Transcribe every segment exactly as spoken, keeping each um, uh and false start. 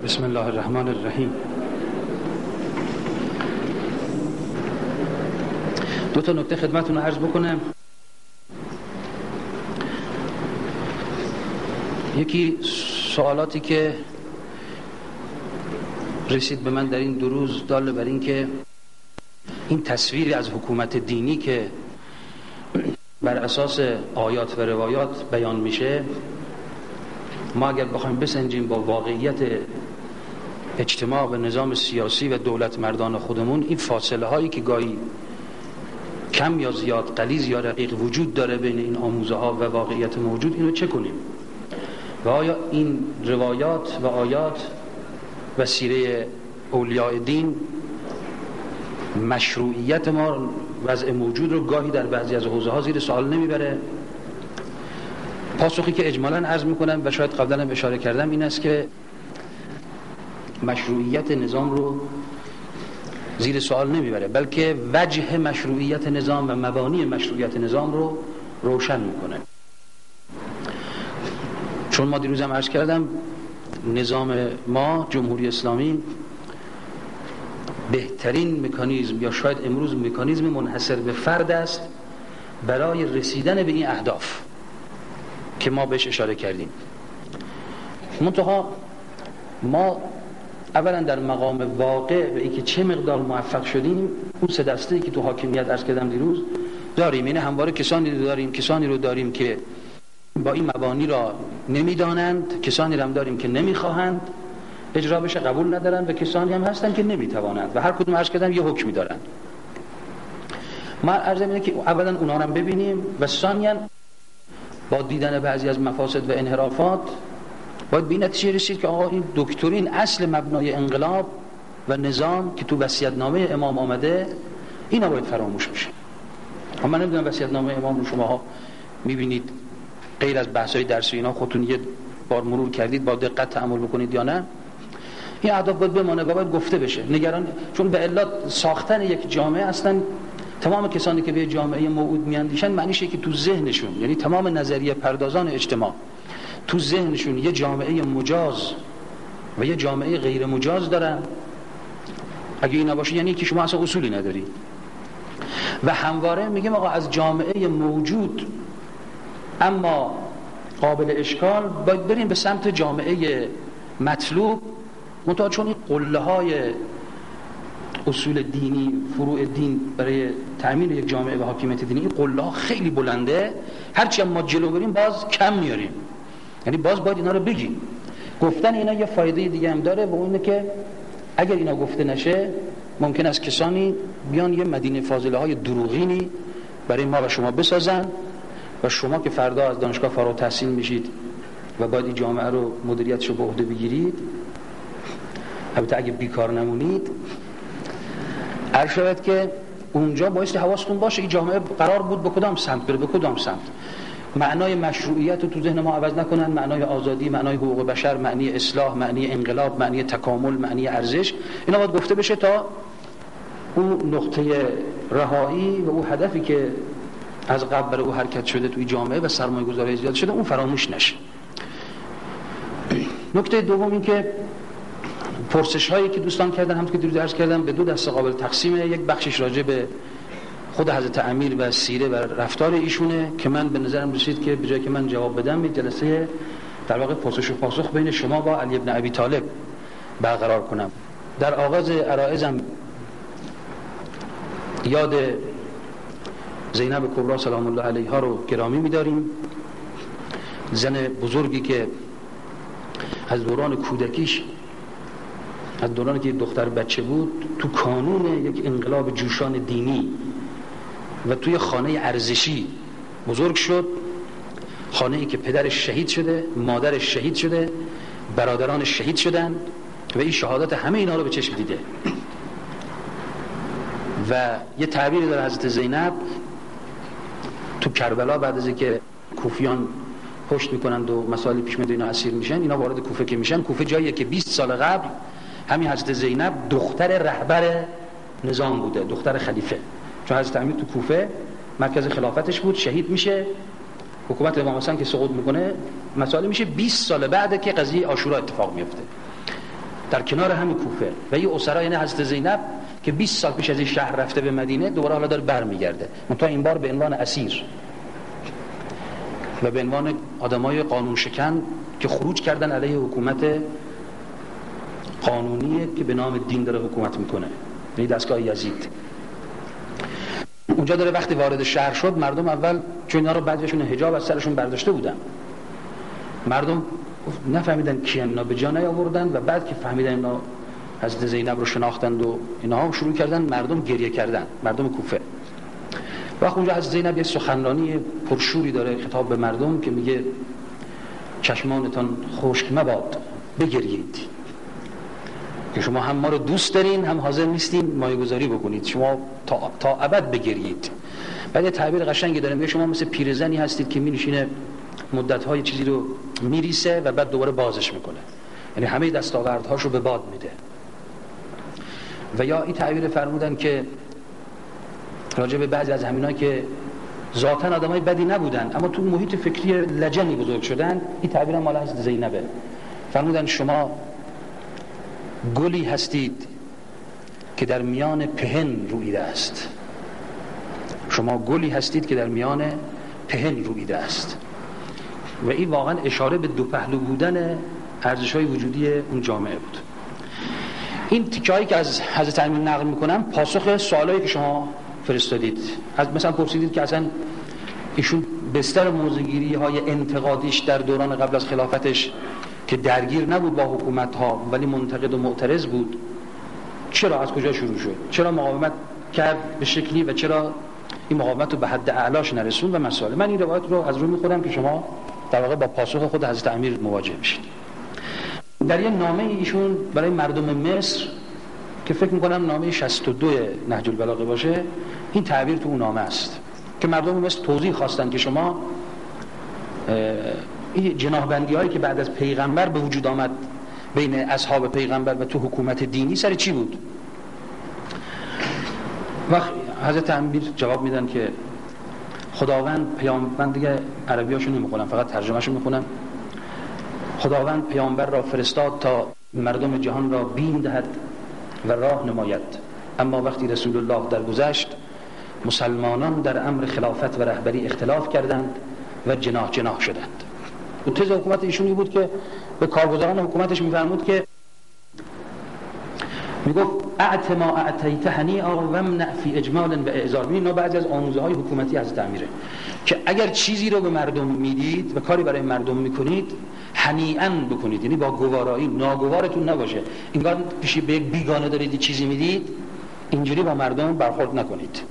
بسم الله الرحمن الرحیم. دو تا نکته خدمتتون عرض بکنم. یکی سوالاتی که رسید به من در این دو روز دال بر این که این تصویری از حکومت دینی که بر اساس آیات و روایات بیان میشه، ما اگر بخوایم بسنجیم با واقعیت اجتماع و نظام سیاسی و دولت مردان خودمون، این فاصله هایی که گاهی کم یا زیاد، غلیظ یا رقیق وجود داره بین این آموزه ها و واقعیت موجود، اینو چه کنیم؟ و آیا این روایات و آیات و سیره اولیاء دین مشروعیت ما وضع موجود رو گاهی در بعضی از حوزه ها زیر سوال نمیبره؟ پاسخی که اجمالاً عرض میکنم و شاید قبلا هم اشاره کردم این است که مشروعیت نظام رو زیر سوال نمیبره، بلکه وجه مشروعیت نظام و مبانی مشروعیت نظام رو روشن میکنه. چون ما دیروز هم عرض کردم نظام ما جمهوری اسلامی بهترین مکانیزم یا شاید امروز مکانیزم منحصر به فرد است برای رسیدن به این اهداف که ما بهش اشاره کردیم. منتها ما اولا در مقام واقع و اینکه چه مقدار موفق شدیم، اون سه دسته‌ای که تو حاکمیت عرض کردم دیروز داریم، یعنی همواره کسانی رو داریم کسانی رو داریم که با این مبانی را نمیدانند، کسانی رو هم داریم که نمیخواهند اجرا بشه، قبول ندارند، و کسانی هم هستن که نمیتوانند و هر کدوم عرض کردم یه حکمی دارند. ما عرض اینه که اولا اونا رو ببینیم و ثانیاً با دیدن بعضی از مفاسد و انحرافات باید به این نتیجه رسید که آقا این دکترین اصل مبنای انقلاب و نظام که تو وصیت‌نامه امام آمده، اینا باید فراموش بشه. اما من نمیدونم وصیت‌نامه امام رو شماها میبینید غیر از بحث‌های درسی اینا خودتون یه بار مرور کردید، با دقت تأمل بکنید یا نه؟ این اهداف باید بمونه و باید گفته بشه. نگران چون به علت ساختن یک جامعه هستن، تمام کسانی که به جامعه موعود میاندیشن معنیشه که تو ذهنشون، یعنی تمام نظریه پردازان اجتماع تو ذهنشون یه جامعه مجاز و یه جامعه غیر مجاز دارن. اگه این نباشه یعنی که شما اصلا اصولی نداری. و همواره میگم آقا از جامعه موجود اما قابل اشکال باید بریم به سمت جامعه مطلوب، منتها چون این قله های اصول دینی، فروع دین برای تأمین یک جامعه و حاکمیت دینی، این قله ها خیلی بلنده، هرچی ما جلو بریم باز کم میاریم. یعنی باز باید اینا رو بگیم. گفتن اینا یه فایده دیگه هم داره و اونه که اگر اینا گفته نشه ممکن است کسانی بیان یه مدینه فاضله های دروغینی برای ما و شما بسازن و شما که فردا از دانشگاه فارغ التحصیل میشید و باید این جامعه رو مدیریتش رو به عهده بگیرید، البته اگه بیکار نمونید، عرض شود که اونجا بایستی حواستون باشه این جامعه قرار بود به کدام سمت بره، به کدام سمت. معنای مشروعیت رو تو ذهن ما عوض نکنن، معنای آزادی، معنای حقوق بشر، معنی اصلاح، معنی انقلاب، معنی تکامل، معنی ارزش، اینا باید گفته بشه تا اون نقطه رهایی و اون هدفی که از قبل برای او حرکت شده توی جامعه و سرمایه گذاری زیاد شده اون فراموش نشه. نکته دوم این که پرسش هایی که دوستان کردن، همونطور که دیروز عرض کردم، به دو دسته قابل تقسیمه. یک بخشش راجع به خود حضرت امیر و سیره و رفتار ایشونه که من به نظرم رسید که به جای که من جواب بدم یک جلسه در واقع پرسش و پاسخ بین شما با علی ابن ابی طالب برقرار کنم. در آغاز عرائزم یاد زینب کبری سلام الله علیها رو گرامی می‌داریم، زن بزرگی که از دوران کودکیش، از دورانی که دختر بچه بود، تو کانون یک انقلاب جوشان دینی و توی خانه ارزشی بزرگ شد، خانه ای که پدرش شهید شده، مادرش شهید شده، برادرانش شهید شدن و این شهادت همه اینا رو به چشم دیده. و یه تعبیری داره حضرت زینب تو کربلا بعد از اینکه کوفیان پشت میکنند و مسائل پیش میاد اینا اسیر میشن، اینا وارد کوفه که میشن، کوفه جاییه که بیست سال قبل همین حضرت زینب دختر رهبر نظام بوده، دختر خلیفه. چون حضرت امیر تو کوفه مرکز خلافتش بود، شهید میشه، حکومت امام حسن که سقوط میکنه، مسائل میشه بیست سال بعد که قضیه عاشورا اتفاق میفته. در کنار همین کوفه. و این اسرا یعنی حضرت زینب که بیست سال پیش از این شهر رفته به مدینه، دوباره حالا داره برمیگرده، منتها این بار به عنوان اسیر و به عنوان آدمای قانون شکن که خروج کردن علیه حکومت قانونیه که به نام دین داره حکومت میکنه، یعنی دستگاه یزید. اونجا داره وقتی وارد شهر شد، مردم اول چون اینا رو بعضیشون حجاب از سرشون برداشته بودن، مردم نفهمیدن کیان، اینا به جا نیاوردن و بعد که فهمیدن اینا حضرت زینب رو شناختند و اینها شروع کردن مردم گریه کردن، مردم کوفه. وقت اونجا حضرت زینب یه سخنرانی پرشوری داره خطاب به مردم که میگه چشمانتان خشک مباد، بگریید که شما هم ما رو دوست دارین هم حاضر نیستین مایه‌گذاری بکنید، شما تا, تا ابد بگریید. بعد یه تعبیر قشنگی داره، میگه شما مثل پیرزنی هستید که می‌نشینه مدت‌های چیزی رو میریسه و بعد دوباره بازش میکنه، یعنی همه دستاوردهاشو به باد میده. و یا این تعبیر فرمودن که راجع به بعضی از همینایی که ذاتاً آدمای بدی نبودن اما تو محیط فکری لجنی بزرگ شدن، این تعبیر مال حضرت زینبه. فرمودن شما گلی هستید که در میان پهن رویده است، شما گلی هستید که در میان پهن رویده است. و این واقعا اشاره به دو پهلو بودن ارزش‌های وجودی اون جامعه بود. این تیکه‌ای که از حضرت امیر نقل میکنم پاسخ سوالایی که شما فرستادید. از مثلا پرسیدید که اصلا ایشون بستر موضع‌گیری های انتقادیش در دوران قبل از خلافتش که درگیر نبود با حکومت ها ولی منتقد و معترض بود، چرا از کجا شروع شد؟ چرا مقاومت کرد به شکلی و چرا این مقاومت رو به حد اعلاش نرسون و مسائل. من این روایت رو از روی میخورم که شما در واقع با پاسخ خود حضرت امیر مواجه بشید. در یه نامه ایشون برای مردم مصر که فکر میکنم نامه شصت و دو نهج البلاغه باشه، این تعبیر تو اون نامه است که مردم مصر توضیح خواستن که شما این جناحبندی هایی که بعد از پیغمبر به وجود آمد بین اصحاب پیغمبر و تو حکومت دینی سر چی بود؟ وقت حضرت امیر جواب میدن که خداوند پیامبر، دیگه عربیاشو نمیخونم فقط ترجمهشو میخونم، خداوند پیامبر را فرستاد تا مردم جهان را بیم دهد و راه نماید، اما وقتی رسول الله درگذشت مسلمانان در امر خلافت و رهبری اختلاف کردند و جناح جناح شدند. و تز حکومت ایشونی بود که به کارگزاران حکومتش میفرمود که میگفت اعت ما اعتیت هنیئا و امنع فی اجمال و اعذار. اینا بعضی از آموزه های حکومتی حضرت امیره که اگر چیزی رو به مردم میدید و کاری برای مردم میکنید هنیئا بکنید، یعنی با گوارایی، ناگوارتون نباشه، انگار پیش به یک بیگانه دارید چیزی میدید، اینجوری با مردم برخورد نکنید،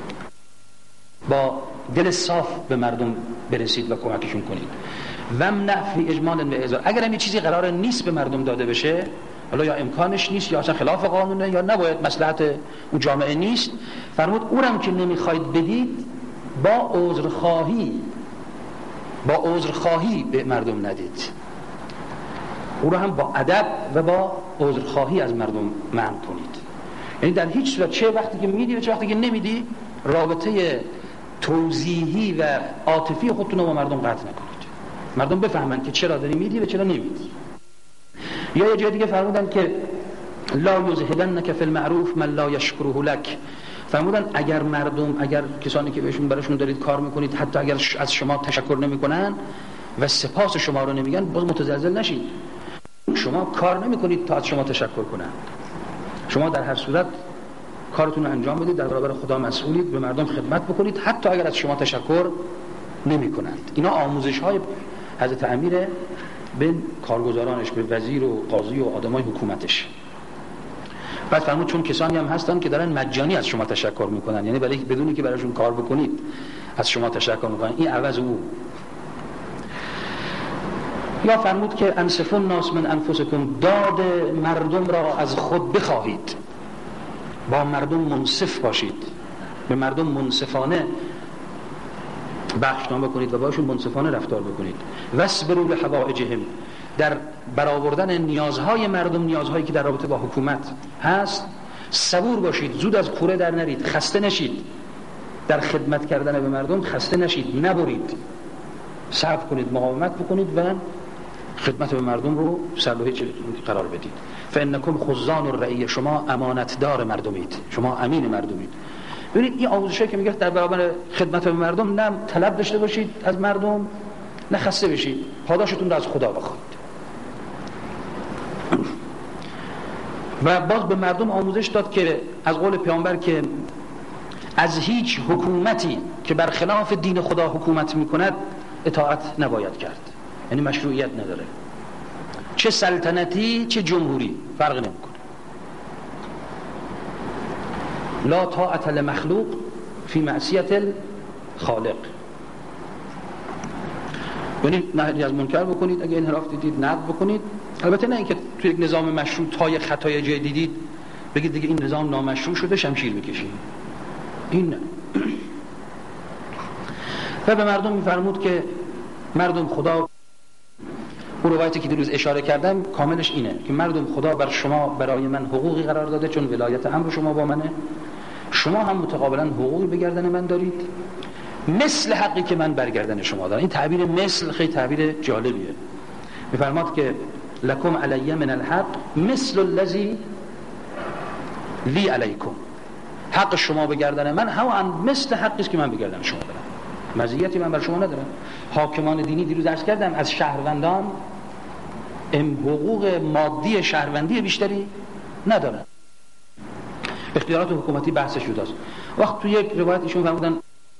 با دل صاف به مردم برسید و کمکشون کنید. و امنع فی اجمال و اعذار. اگر هم چیزی قرار نیست به مردم داده بشه، حالا یا امکانش نیست یا اصلا خلاف قانونه یا نباید مصلحت اون جامعه نیست، فرمود اونم که نمیخواید بدید با عذرخواهی با عذرخواهی به مردم ندید، او رو هم با ادب و با عذرخواهی از مردم منع کنید. یعنی در هیچ صورت چه وقتی که میدی و چه وقتی که نمیدی رابطه توضیحی و عاطفی خودتون رو با مردم قطع نکنید، مردم بفهمن که چرا داری میدی و چرا نمیدی. یا یه جای دیگه فرمودن که لا یزهدنک فی المعروف من لا یشکره لک. فرمودن اگر مردم، اگر کسانی که بهشون براشون دارید کار میکنید حتی اگر از شما تشکر نمیکنن و سپاس شما رو نمیگن، باز متزلزل نشید. شما کار نمیکنید تا از شما تشکر کنن، شما در هر صورت کارتون رو انجام بدید، در برابر خدا مسئولید، به مردم خدمت بکنید حتی اگر از شما تشکر نمیکنند. اینا آموزش های حضرت امیر به کارگزارانش، به وزیر و قاضی و آدمای حکومتش. بعد فرمود چون کسانی هم هستن که دارن مجانی از شما تشکر میکنن، یعنی برای بدونی که براشون کار بکنید از شما تشکر میکنن، این عوض او. یا فرمود که انصفوا الناس من انفسکم، داد مردم را از خود بخواهید، با مردم منصف باشید، به مردم منصفانه بخشنامه بکنید و باشون منصفانه رفتار بکنید. واصبروا لحوائجهم، در برآوردن نیازهای مردم، نیازهایی که در رابطه با حکومت هست صبور باشید، زود از کوره در نرید، خسته نشید، در خدمت کردن به مردم خسته نشید، نبرید، صبر کنید، مقاومت بکنید و خدمت به مردم رو سرلوحه قرار بدید. فانکم خزان الرعیه، شما امانتدار مردمید، شما امین مردمید. ببینید این آموزشی که میگه در برابر خدمت به مردم نه طلب داشته باشید از مردم، نه خسته بشید، پاداشتون رو از خدا بخواید. و باز به مردم آموزش داد که از قول پیامبر که از هیچ حکومتی که برخلاف دین خدا حکومت میکند اطاعت نباید کرد، یعنی مشروعیت نداره، چه سلطنتی چه جمهوری فرق نمیکنه. لا طاعت لمخلوق فی معصیت الخالق، یعنی نهی از منکر بکنید، اگه انحراف دیدید نقد بکنید. البته نه اینکه توی یک نظام مشروع تای خطای جای دیدید بگید دیگه این نظام نامشروع شده شمشیر بکشید، این نه. و به مردم میفرمود که مردم خدا، اون روایتی که دیروز اشاره کردم کاملش اینه که مردم خدا بر شما برای من حقوقی قرار داده، چون ولایت امر شما با منه، شما هم متقابلا حقوقی به گردن من دارید مثل حقی که من بر گردن شما دارم. این تعبیر مثل خیلی تعبیر جالبیه. میفرماد که لکم علی من الحق مثل الذی لی علیکم، حق شما به گردن من هم مثل حقی است که من به گردن شما دارم، مزیتی من بر شما ندارم. حاکمان دینی دیروز عرض کردم از شهروندان ام حقوق مادی شهروندی بیشتری ندارن. اختیارات حکومتی بحثش جداست. وقت تو یک روایت ایشون فرمودن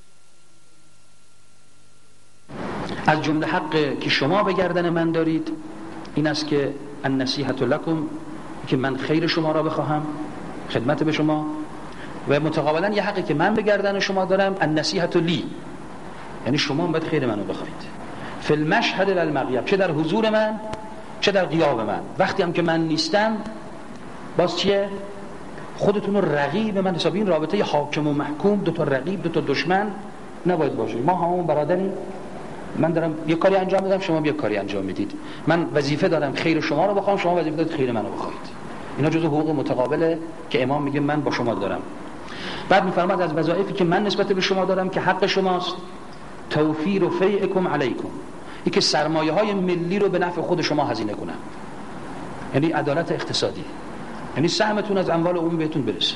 از جمله حق که شما به گردن من دارید این است که النصیحة لکم، که من خیر شما را بخواهم، خدمت به شما، و متقابلا یه حقی که من به گردن شما دارم النصیحة لی، یعنی شما باید خیر منو بخواید فی المشهد و المغیب، چه در حضور من چه در غیاب من. وقتی هم که من نیستم باز چیه؟ خودتون رو رقیب من حسابی. این رابطه حاکم و محکوم، دو تا رقیب دو تا دشمن نباید باشه. ما همون برادریم، من دارم یه کاری انجام میدم شما یه کاری انجام میدید، من وظیفه دارم خیر شما رو بخوام، شما وظیفه دارید خیر منو بخواید. اینا جزء حقوق متقابله که امام میگه من با شما دارم. بعد میفرماد از وظایفی که من نسبت به شما دارم که حق شماست توفیر و فیعکم علیکم، این که سرمایه های ملی رو به نفع خود شما هزینه کنم، یعنی عدالت اقتصادی، یعنی سهمتون از اموال عمومی بهتون برسه.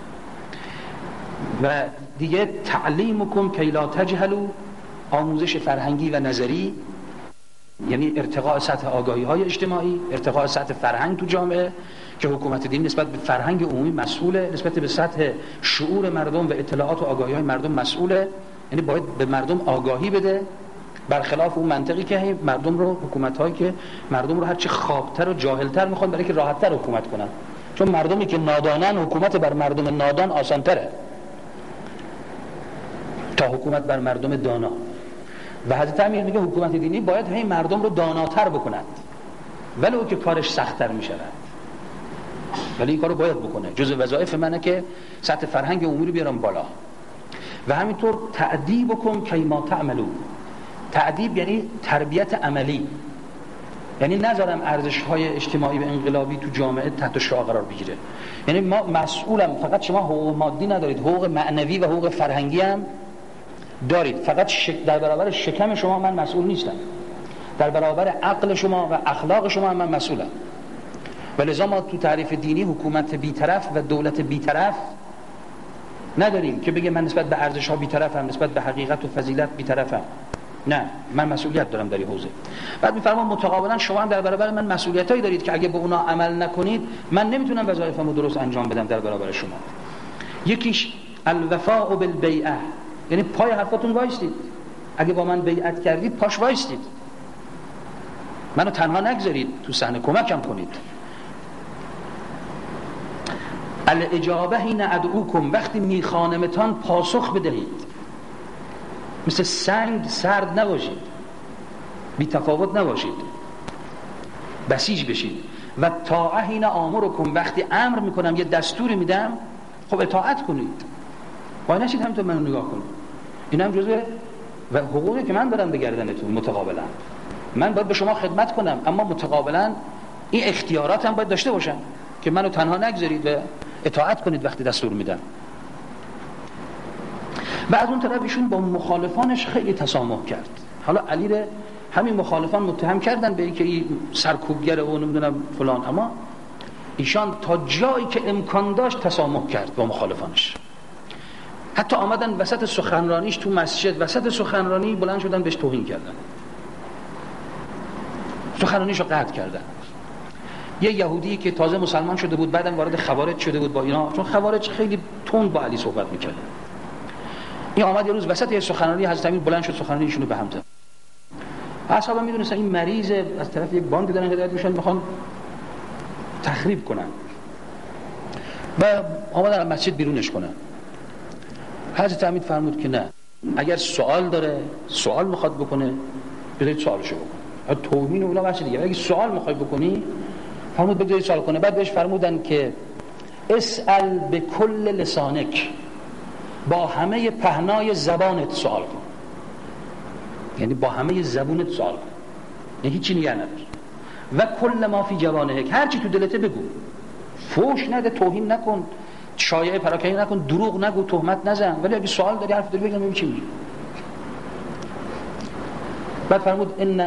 و دیگه تعلیمکم کی لا تجهلوا، آموزش فرهنگی و نظری، یعنی ارتقاء سطح آگاهی های اجتماعی، ارتقاء سطح فرهنگ تو جامعه، که حکومت دین نسبت به فرهنگ عمومی مسئوله، نسبت به سطح شعور مردم و اطلاعات و آگاهی های مردم مسئوله، یعنی باید به مردم آگاهی بده، برخلاف اون منطقی که مردم رو، حکومت هایی که مردم رو هرچی خوابتر و جاهلتر میخوان برای که راحتتر حکومت کنن، چون مردمی که نادانن حکومت بر مردم نادان آسانتره تا حکومت بر مردم دانا. و حضرت امیر میگه حکومت دینی باید همین مردم رو داناتر بکند، ولو که کارش سخت‌تر میشود، ولی این کارو باید بکنه. جزء وظایف منه که سطح فرهنگ عمومی رو بیارم بالا. و همینطور تعدیبکم کیما تعملون، تعدیب یعنی تربیت عملی، یعنی نذارم ارزش‌های اجتماعی و انقلابی تو جامعه تحت شعاع قرار بگیره. یعنی ما مسئولم، فقط شما حقوق مادی ندارید، حقوق معنوی و حقوق فرهنگی هم دارید. فقط شک... در برابر شکم شما من مسئول نیستم، در برابر عقل شما و اخلاق شما من مسئولم. ولذا ما تو تعریف دینی حکومت بی‌طرف و دولت بی‌طرف نداریم که بگه من نسبت به ارزش‌ها بی‌طرفم، نسبت به حقیقت و فضیلت بی‌طرفم. نه، من مسئولیت دارم در این حوزه. بعد می‌فرمان متقابلا شما هم در برابر من مسئولیتایی دارید که اگه به اونا عمل نکنید من نمیتونم وظایفمو درست انجام بدم در برابر شما. یکیش الوفاء بالبیعه، یعنی پای حرفاتون وایستید، اگه با من بیعت کردید پاش وایستید، منو تنها نگذارید، تو صحنه کمکم کنید. الاجابه حین ادعوکم، وقتی میخوانمتان پاسخ بدهید، مثل سنگ سرد نباشید، بی تفاوت نباشید، بسیج بشید. و طاعه حین آمرکم، وقتی امر میکنم یه دستوری میدم خب اطاعت کنید، وای نشید همینطور منو نگاه کنید. این هم جزء و حقوقی که من دارم به گردنتون. متقابلا من باید به شما خدمت کنم، اما متقابلا این اختیارات هم باید داشته باشم که منو تنها نگذارید و اطاعت کنید وقتی دستور میدم. و از اون طرف ایشون با مخالفانش خیلی تسامح کرد. حالا علی ره همین مخالفان متهم کردن به اینکه این سرکوبگره و نمیدونم فلان، اما ایشان تا جایی که امکان داشت تسامح کرد با مخالفانش. حتی آمدن وسط سخنرانیش تو مسجد، وسط سخنرانی بلند شدن بهش توهین کردن، سخنرانیش رو قطع کردن. یه یهودی که تازه مسلمان شده بود، بعدم وارد خوارج شده بود با اینا، چون خوارج خیلی تند با علی صحبت میکردن، این آمد یه روز وسط یه سخنرانی حضرت امیر بلند شد سخنرانیشون رو به هم زد. اصحابا میدونستن این مریض از طرف یک باند دارن هدایت میشن، میخوان تخریب کنن و آمدن مسجد بیرونش کنن. حضرت امیر فرمود که نه، اگر سوال داره، سوال میخواد بکنه، بذارید سوالشو بکنه. توهین و اونا بحث دیگه. اگه سوال میخوای بکنی، فرمود بذارید سوال کنه. بعد بهش فرمودن که اسأل به کل لسانک، با همه پهنای زبانت سوال کن، یعنی با همه زبونت سوال کن، یعنی هیچی نگه ندار. و کل ما فی جوانهک، هر چی تو دلته بگو، فوش نده، توهین نکن، شایعه پراکنی نکن، دروغ نگو، تهمت نزن، ولی اگه سوال داری حرف داری بگم ببین چی میگی. بعد فرمود ان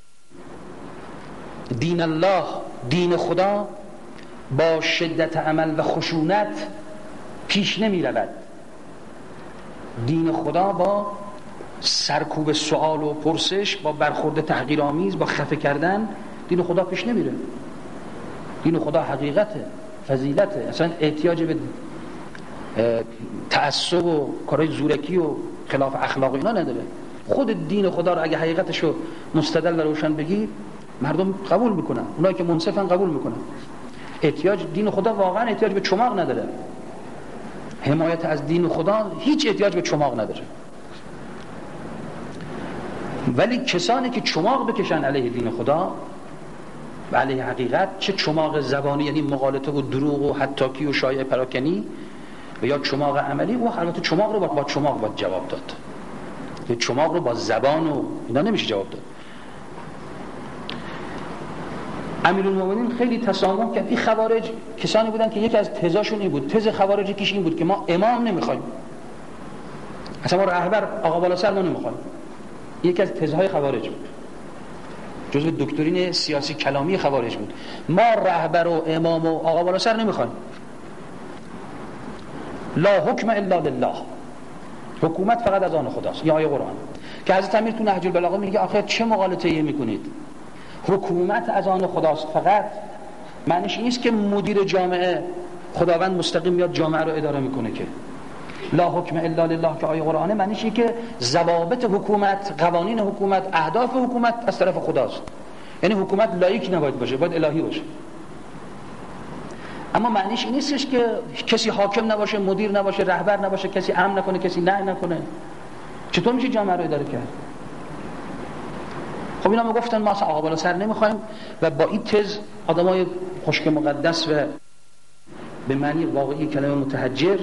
دین الله، دین خدا با شدت عمل و خشونت پیش نمی رود. دین خدا با سرکوب سوال و پرسش، با برخورد تحقیرآمیز، با خفه کردن، دین خدا پیش نمیره. دین خدا حقیقته، فضیلته، اصلا احتیاج به تعصب و کارهای زورکی و خلاف اخلاق اینا نداره. خود دین خدا رو اگه حقیقتشو مستدل و روشن بگی، مردم قبول میکنن، اونایی که منصفن قبول میکنن. احتیاج دین خدا واقعا احتیاج به چماق نداره. حمایت از دین خدا هیچ احتیاج به چماق نداره. ولی کسانی که چماق بکشن علیه دین خدا و علیه حقیقت، چه چماق زبانی یعنی مغالطه و دروغ و حتاکی و شایعه پراکنی، و یا چماق عملی، او البته چماق رو با, با چماق باید جواب داد. چماق رو با زبان و اینا نمیشه جواب داد. امیرالمومنین خیلی تسامح کرد. این خوارج کسانی بودن که یکی از تزاشون این بود، تز خوارج کیش این بود که ما امام نمیخوایم، اصلا ما رهبر آقا بالا سر ما نمیخوایم. یکی از تزهای خوارج بود، جزء دکترین سیاسی کلامی خوارج بود. ما رهبر و امام و آقا بالا سر نمیخوایم. لا حکم الا لله، حکومت فقط از آن خداست. یا آیه قرآن که حضرت امیر تو نهج البلاغه میگه آخه چه مغالطه‌ای میکنید، حکومت از آن خداست فقط. معنیش این نیست که مدیر جامعه خداوند مستقیم میاد جامعه رو اداره میکنه، که لا حکم الا لله که آیه قرآنه معنیش اینه که ضوابط حکومت، قوانین حکومت، اهداف حکومت از طرف خداست. یعنی حکومت لایق نباید باشه، باید الهی باشه. اما معنیش این نیستش که کسی حاکم نباشه، مدیر نباشه، رهبر نباشه، کسی امر نکنه، کسی نهی نکنه. چطور میشه جامعه رو اداره کرد؟ خب اینا میگفتن ما آقا بالا سر نمیخوایم و با این تز آدمای خشک مقدس و به معنی واقعی کلمه متحجر.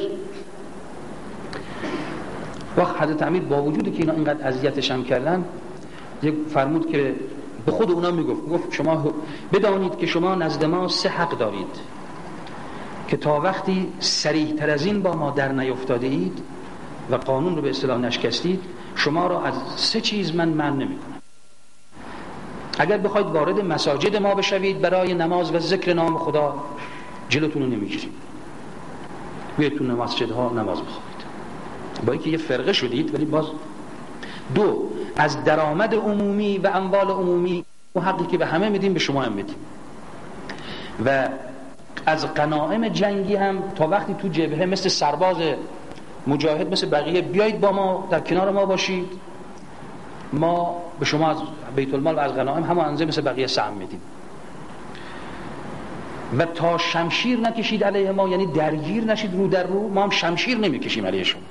وقت حضرت امیر با وجودی که اینا اینقدر اذیتش هم کردن، یک فرمود که به خود اونا میگفت، گفت شما بدانید که شما نزد ما سه حق دارید که تا وقتی صریح تر از این با ما در نیفتاده اید و قانون رو به اصطلاح نشکستید، شما را از سه چیز من منع نمی‌کنم. اگر بخواید وارد مساجد ما بشوید برای نماز و ذکر نام خدا، جلوتون رو نمیگیریم، بیاید تو مسجدها نماز بخوانید. با اینکه یه فرقه شدید ولی باز. دو، از درآمد عمومی و اموال عمومی، و حقی که به همه میدیم به شما هم میدیم. و از غنایم جنگی هم تا وقتی تو جبهه مثل سرباز مجاهد مثل بقیه بیایید با ما در کنار ما باشید، ما به شما از بیت المال و از غنایم همه اندازه مثل بقیه سهم میدیم. و تا شمشیر نکشید علیه ما، یعنی درگیر نشید رو در رو، ما هم شمشیر نمیکشیم علیه شما.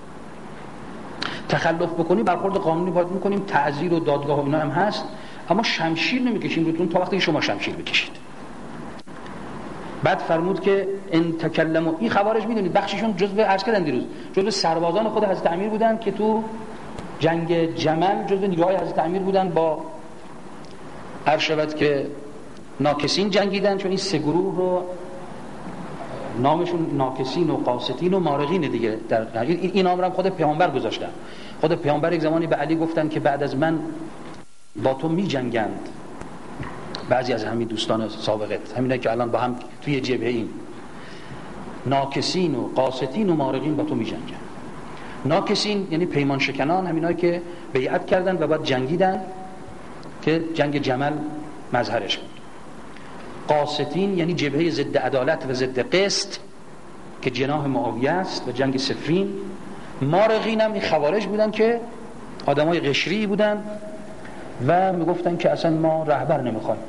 تخلف بکنی برخورد قانونی باید میکنیم، تعزیر و دادگاه و اینا هم هست، اما شمشیر نمیکشیم روتون تا وقتی شما شمشیر بکشید. بعد فرمود که ان تکلموا، این خوارج میدونید بخششون جزو عرض کردن دیروز جزو سربازان خود حضرت امیر بودن که تو جنگ جمل جزو نیروهای حضرت امیر بودن، با عرض شود که ناکسین جنگیدن، چون این سه گروه رو نامشون ناکسین و قاسطین و مارقین دیگه. در این نام رو خود پیامبر گذاشتن. خود پیامبر یک زمانی به علی گفتن که بعد از من با تو می جنگند. بعضی از همین دوستان سابقت، همینایی که الان با هم توی جبهه ایم، ناکسین و قاستین و مارقین با تو می جنگند. ناکسین یعنی پیمان شکنان، همینایی که بیعت کردن و بعد جنگیدن که جنگ جمل مظهرش بود. قاستین یعنی جبهه ضد عدالت و ضد قسط که جناح معاویه است و جنگ صفین. مارقین هم این خوارج بودن که آدمای قشری بودن و میگفتن که اصلا ما رهبر نمیخوایم.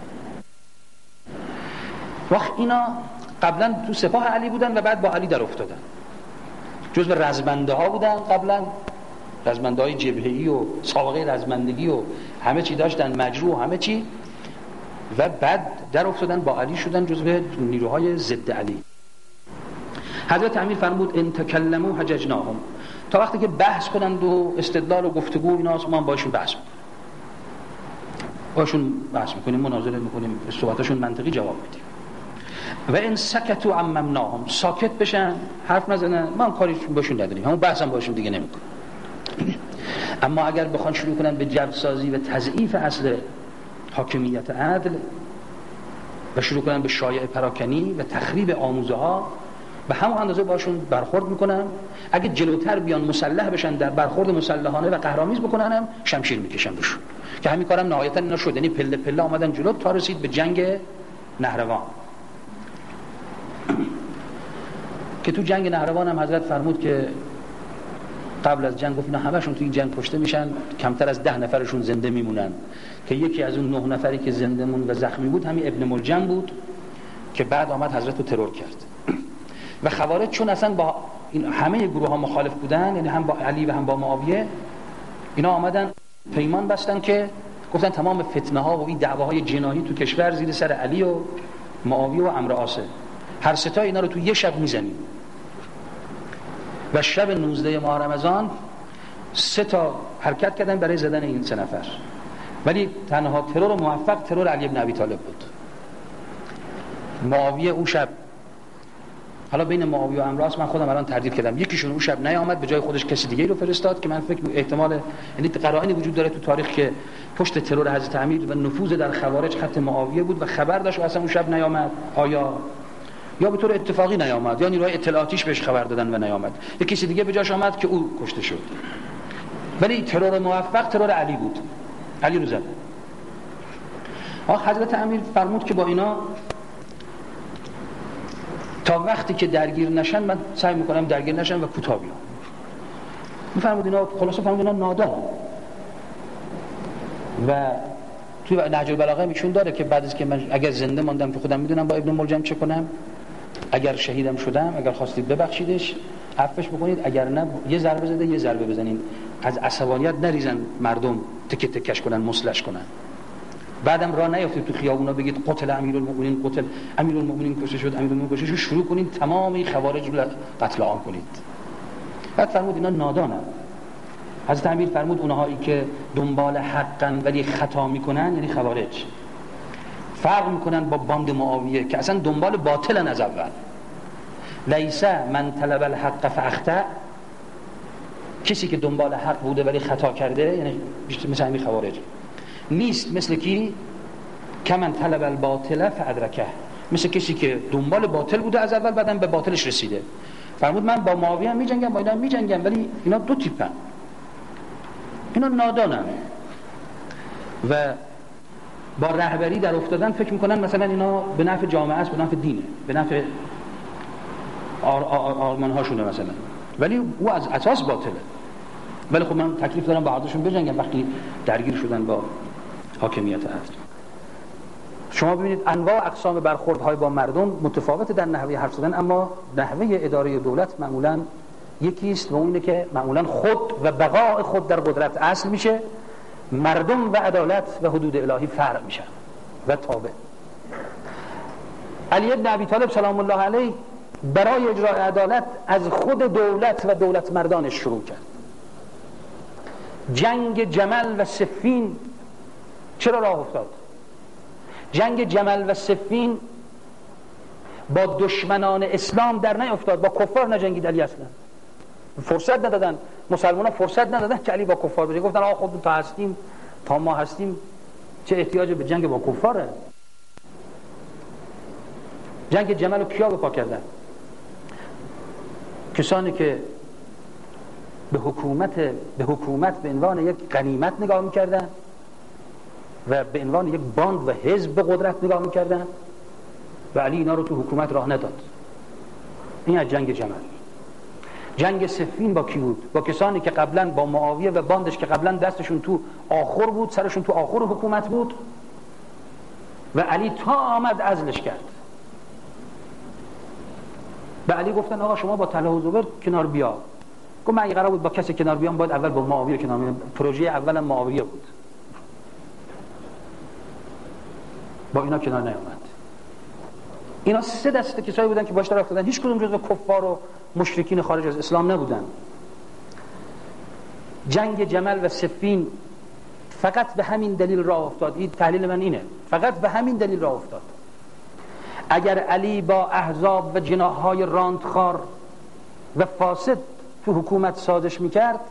وقت اینا قبلا تو سپاه علی بودن و بعد با علی در افتادن، جزو رزمنده ها بودن، قبلا رزمنده های جبهه‌ای و سابقه رزمندگی و همه چی داشتن، مجروح همه چی، و بعد در افتادن با علی شدن جزو نیروهای ضد علی. حضرت امیر فرمود ان تکلموا حججناهم، تا وقتی که بحث کنند و استدلال و گفتگو ایناست ما باشون بحث میکنیم، باشون بحث میکنیم، مناظره میکنیم، صحبتاشون منطقی جواب میدیم. و ان سکتوا عممناهم، ساکت بشن حرف نزنن ما هم کاری باشون نداریم، همون بحث هم باشون دیگه نمیکنیم. اما اگر بخوان شروع کنن به جبرسازی و تضعیف اصل حاکمیت عدل و شروع کنن به شایعه پراکنی و تخریب آموزه ها، به همون اندازه باشون برخورد میکنن. اگه جلوتر بیان مسلح بشن، در برخورد مسلحانه و قهرآمیز بکنن، هم شمشیر میکشن بهشون، که همین کارم نهایتا اینا شد. یعنی پله پله آمدن جلو تا رسید به جنگ نهروان، که تو جنگ نهروان هم حضرت فرمود که قبل از جنگ گفت اینا همشون تو این جنگ کشته میشن، کمتر از ده نفرشون زنده میمونن، که یکی از اون نه نفری که زنده موند و زخمی بود همین ابن ملجم بود که بعد آمد حضرت رو ترور کرد. و خوارج چون اصلا با این همه گروه ها مخالف بودن، یعنی هم با علی و هم با معاویه، اینا آمدن پیمان بستن که گفتن تمام فتنه ها و این دعواهای جناحی تو کشور زیر سر علی و معاویه و عمرو عاصه، هر سه تا اینا رو تو یه شب میزنیم. و شب نوزده ماه رمضان سه تا حرکت کردن برای زدن این سه نفر، ولی تنها ترور موفق ترور علی بن ابی طالب بود. معاویه اون شب، حالا بین معاویه و عمرو عاص من خودم الان تردید کردم، یکیشون اون شب نیامد، به جای خودش کسی دیگه رو فرستاد که من فکر احتمال، یعنی قرائنی وجود داره تو تاریخ که پشت ترور حضرت امیر و نفوذ در خوارج خط معاویه بود و خبر داشت و اصلا اون شب نیامد، آیا یا به طور اتفاقی نیامد یا نیروهای اطلاعاتیش بهش خبر دادن و نیامد، یک کسی دیگه به جاش آمد که او کشته شد. ولی ترور موفق ترور علی بود، علی رو زد. حضرت امیر فرمود که با اینا تا وقتی که درگیر نشن من سعی میکنم درگیر نشن و کوتاه بیام. میفرمود اینا خلاصه فرمود اینا نادان. و توی نهج البلاغه میشون داره که بعد از که من اگر زنده ماندم که خودم میدونم با ابن ملجم چه کنم، اگر شهیدم شدم اگر خواستید ببخشیدش عفوش بکنید، اگر نه یه ضربه زده یه ضربه بزنین، از عصبانیت نریزن مردم تکه تکش کنن مسلش کنن. بعدم راه نیافتید تو خیابونا بگید قتل امیرالمومنین، قتل امیرالمومنین کشته شد، امیرالمومنین کشته شد، شروع کنید تمام خوارج رو قتل عام کنید. بعد فرمود اینا نادانن. حضرت امیر فرمود اونهایی که دنبال حقن ولی خطا میکنن یعنی خوارج، فرق میکنن با باند معاویه که اصلا دنبال باطلن از اول. لیس من طلب الحق فاخطأ، کسی که دنبال حق بوده ولی خطا کرده یعنی مثل همین خوارج نیست. مثل کی؟ کمن طلب الباطل فادرکه، مثل کسی که دنبال باطل بوده از اول بعدم به باطلش رسیده. فرمود من با معاویه هم میجنگم با اینا هم میجنگم، ولی اینا دو تیپن، اینا نادانن و با رهبری در افتادن فکر میکنن مثلا اینا به نفع جامعه است، به نفع دینه، به نفع آر آر آرمان هاشونه مثلا، ولی او از اساس باطله. ولی خب من تکلیف دارم با عادشون بجنگم وقتی درگیر شدن با حاکمیت عدل. شما ببینید انواع اقسام برخوردهای با مردم متفاوته در نحوه حرف زدن، اما نحوه اداره دولت معمولا یکی است و اون اینه که معمولا خود و بقاء خود در قدرت اصل میشه، مردم و عدالت و حدود الهی فرع میشن و تابع. علی بن ابی طالب سلام الله علیه برای اجرای عدالت از خود دولت و دولت مردانش شروع کرد. جنگ جمل و صفین چرا راه افتاد؟ جنگ جمل و صفین با دشمنان اسلام در نیفتاد، با کفار نجنگید علی اصلا. فرصت ندادن مسلمان ها، فرصت ندادن که علی با کفار بجنگه. گفتن آقا خود تا هستیم تا ما هستیم چه احتیاج به جنگ با کفاره؟ جنگ جمل رو کیا به پا کردن؟ کسانی که به حکومت به حکومت به عنوان یک غنیمت نگاه میکردن و به عنوان یک باند و حزب به قدرت نگاه میکردن و علی اینا رو تو حکومت راه نداد. این از جنگ جمل. جنگ صفین با کی بود؟ با کسانی که قبلا با معاویه و باندش که قبلا دستشون تو آخر بود، سرشون تو آخر حکومت بود و علی تا آمد عزلش کرد. به علی گفتن آقا شما با طلحه و زبیر کنار بیا. گفت من اگه قرار بود با کسی کنار بیام باید اول با معاویه کنار بیام. پروژه اولا معاویه بود، با اینا کنار نیامد. اینا سه دسته کسایی بودن که باش طرف دادن، هیچ کدوم جزو کفار و مشرکین خارج از اسلام نبودن. جنگ جمل و صفین فقط به همین دلیل راه افتاد. این تحلیل من اینه، فقط به همین دلیل راه افتاد. اگر علی با احزاب و جناح‌های راندخار و فاسد تو حکومت سازش میکرد،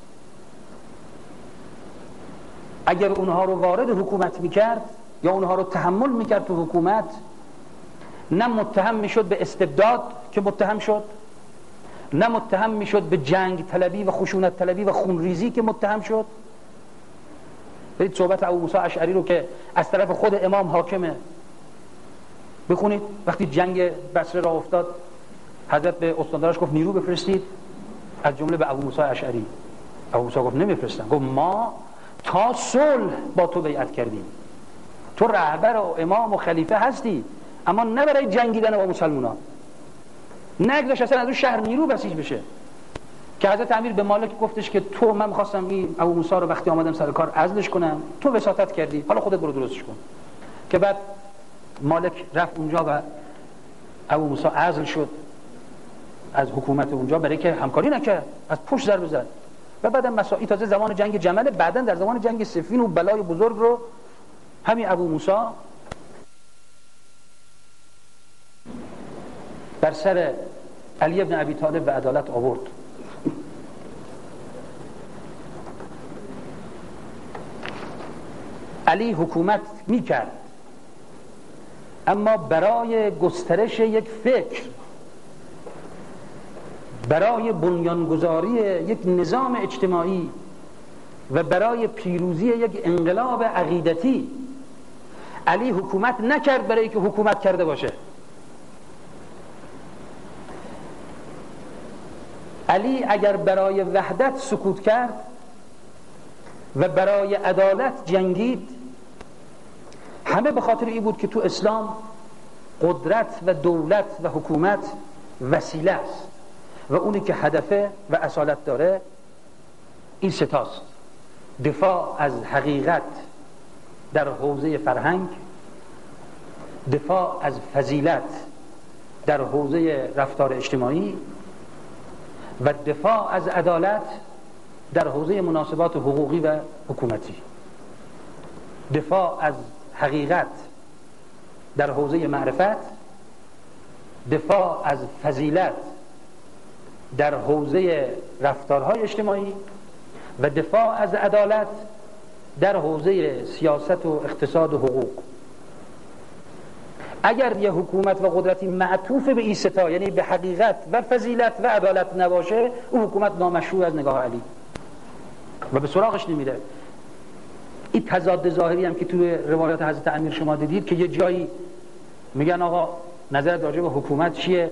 اگر اونها رو وارد حکومت میکرد یا اونها رو تحمل میکرد تو حکومت، نه متهم میشد به استبداد که متهم شد، نه متهم میشد به جنگ طلبی و خشونت طلبی و خونریزی که متهم شد. برید صحبت ابو موسی اشعری رو که از طرف خود امام حاکمه بخونید. وقتی جنگ بصره را افتاد، حضرت به استاندارش گفت نیرو بفرستید، از جمله به ابو موسی اشعری. ابو موسی گفت نمیفرستم. گفت ما تا صلح با تو بیعت کردیم، تو رهبر و امام و خلیفه هستی، اما نه برای جنگیدن با مسلمانان. نگذاش اصلا از اون شهر نیرو بسیج بشه. که حضرت امیر به مالک گفتش که تو، من می‌خواستم این ابو موسی رو وقتی آمدم سر کار عزلش کنم، تو وساطت کردی، حالا خودت برو درستش کن. که بعد مالک رفت اونجا و ابو موسی عزل شد از حکومت اونجا، برای که همکاری نکرد، از پشت ضربه زد. و بعدم مسائل تازه زمان جنگ جمل، بعدن در زمان جنگ صفین و بلای بزرگ رو همین ابو موسی بر سر علی ابن ابی طالب به عدالت آورد. علی حکومت میکرد، اما برای گسترش یک فکر، برای بنیانگذاری یک نظام اجتماعی و برای پیروزی یک انقلاب عقیدتی، علی حکومت نکرد برای که حکومت کرده باشه. علی اگر برای وحدت سکوت کرد و برای عدالت جنگید، همه به خاطر این بود که تو اسلام قدرت و دولت و حکومت وسیله است و اونی که هدفه و اصالت داره این ستاست: دفاع از حقیقت در حوزه فرهنگ، دفاع از فضیلت در حوزه رفتار اجتماعی و دفاع از عدالت در حوزه مناسبات حقوقی و حکومتی. دفاع از حقیقت در حوزه معرفت، دفاع از فضیلت در حوزه رفتارهای اجتماعی و دفاع از عدالت در حوزه سیاست و اقتصاد و حقوق. اگر یه حکومت و قدرتی معطوف به این ستا، یعنی به حقیقت و فضیلت و عدالت نباشه، اون حکومت نامشروع از نگاه علی و به سراغش نمیره. این تضاد ظاهری هم که توی روایات حضرت امیر شما دیدید که یه جایی میگن آقا نظرت راجع به حکومت چیه؟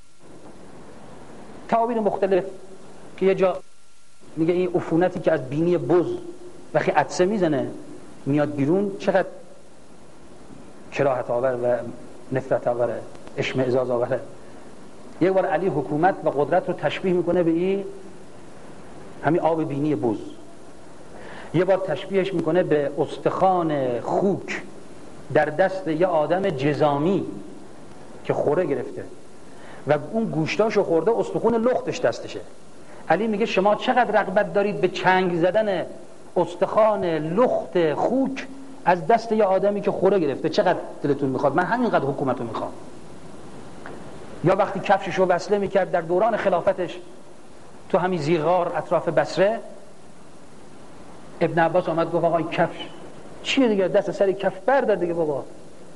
تعابیر مختلف، که یه جا میگه این عفونتی که از بینی بز وقتی عطسه میزنه میاد بیرون چقدر کراهت آور و نفرت آوره، اشمئزاز آوره. یک بار علی حکومت و قدرت رو تشبیه میکنه به این همین آب بینی بز. یه بار تشبیهش میکنه به استخوان خوک در دست یه آدم جزامی که خوره گرفته و اون گوشتاشو خورده، استخوان لختش دستشه. علی میگه شما چقدر رغبت دارید به چنگ زدن استخوان لخت خوک از دست یه آدمی که خوره گرفته، چقدر دلتون میخواد؟ من همینقدر حکومتو میخوام. یا وقتی کفششو وصله میکرد در دوران خلافتش تو همین زیغار اطراف بصره، ابن عباس آمد گفت آقا این کفش چیه دیگه، دست سر کف بردار دیگه بابا،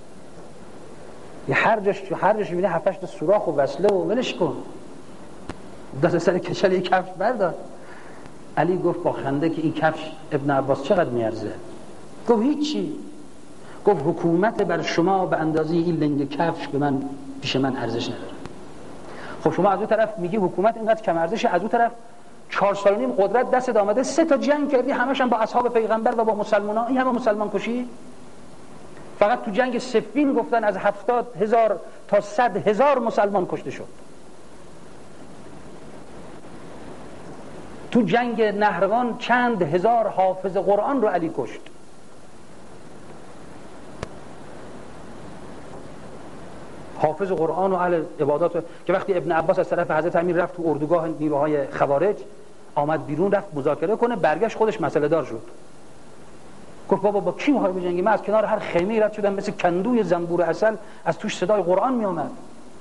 یه هرجش هرجش میبینه هفت هشت سوراخ و وصله و ولش کن، دست سر کشل یک کفش بردار. علی گفت با خنده که این کفش ابن عباس چقدر میارزه؟ گفت هیچی. گفت حکومت بر شما به اندازه این لنگ کفش به من پیش من ارزش نداره. خب شما از اون طرف میگی حکومت اینقدر کم ارزشه، از اون طرف چهار سال و نیم قدرت دست آمده، سه تا جنگ کردی همش هم با اصحاب پیغمبر و با مسلمان‌ها، این همه مسلمان کشی. فقط تو جنگ صفین گفتن از هفتاد هزار تا صد هزار مسلمان کشته شد. تو جنگ نهروان چند هزار حافظ قرآن رو علی کشت. حافظ قرآن و اهل عبادات رو... که وقتی ابن عباس از طرف حضرت امیر رفت تو اردوگاه نیروهای خوارج، آمد بیرون رفت مذاکره کنه، برگشت خودش مسئله دار شد. گفت بابا با کی میخوای بجنگی؟ من از کنار هر خیمه رد شدم مثل کندوی زنبور عسل، از توش صدای قرآن می آمد.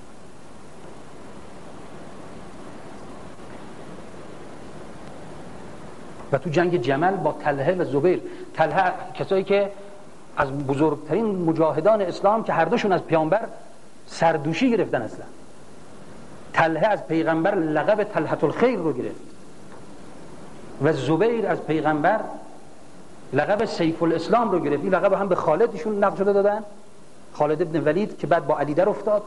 و تو جنگ جمل با طلحه و زبیر، طلحه کسایی که از بزرگترین مجاهدان اسلام که هر دوشون از پیامبر سردوشی گرفتن، اصلا طلحه از پیغمبر لقب طلحة الخیر رو گرفت و زبیر از پیغمبر لقب سیف الاسلام رو گرفت. این لقب هم به خالد ایشون نقل شده دادن، خالد ابن ولید که بعد با علی در افتاد.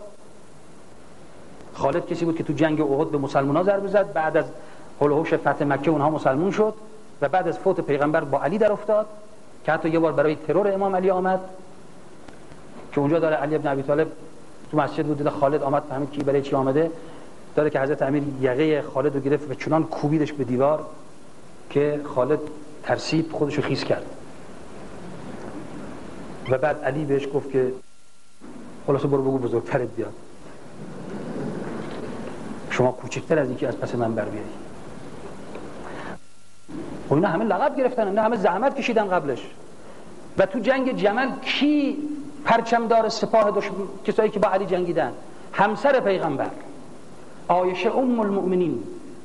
خالد کسی بود که تو جنگ احد به مسلمان‌ها ضربه زد، بعد از هول و هوش فتح مکه اونها مسلمون شد و بعد از فوت پیغمبر با علی در افتاد، که حتی یه بار برای ترور امام علی آمد که اونجا داره علی ابن ابی طالب تو مسجد بود، دیده خالد آمد، فهمید کی برای چی آمده، داره که حضرت امیر یقه خالد رو گرفت و چنان کوبیدش به دیوار که خالد ترسید، خودش رو خیس کرد. و بعد علی بهش گفت که خلاصه برو بگو بزرگترت بیاد، شما کوچکتر از اینکه از پس من بر بیاری. و اینا همه لقب گرفتن، اینا همه زحمت کشیدن قبلش. و تو جنگ جمل کی پرچمدار سپاه دشمن؟ کسایی که با علی جنگیدن، همسر پیغمبر عایشه ام المؤمنین،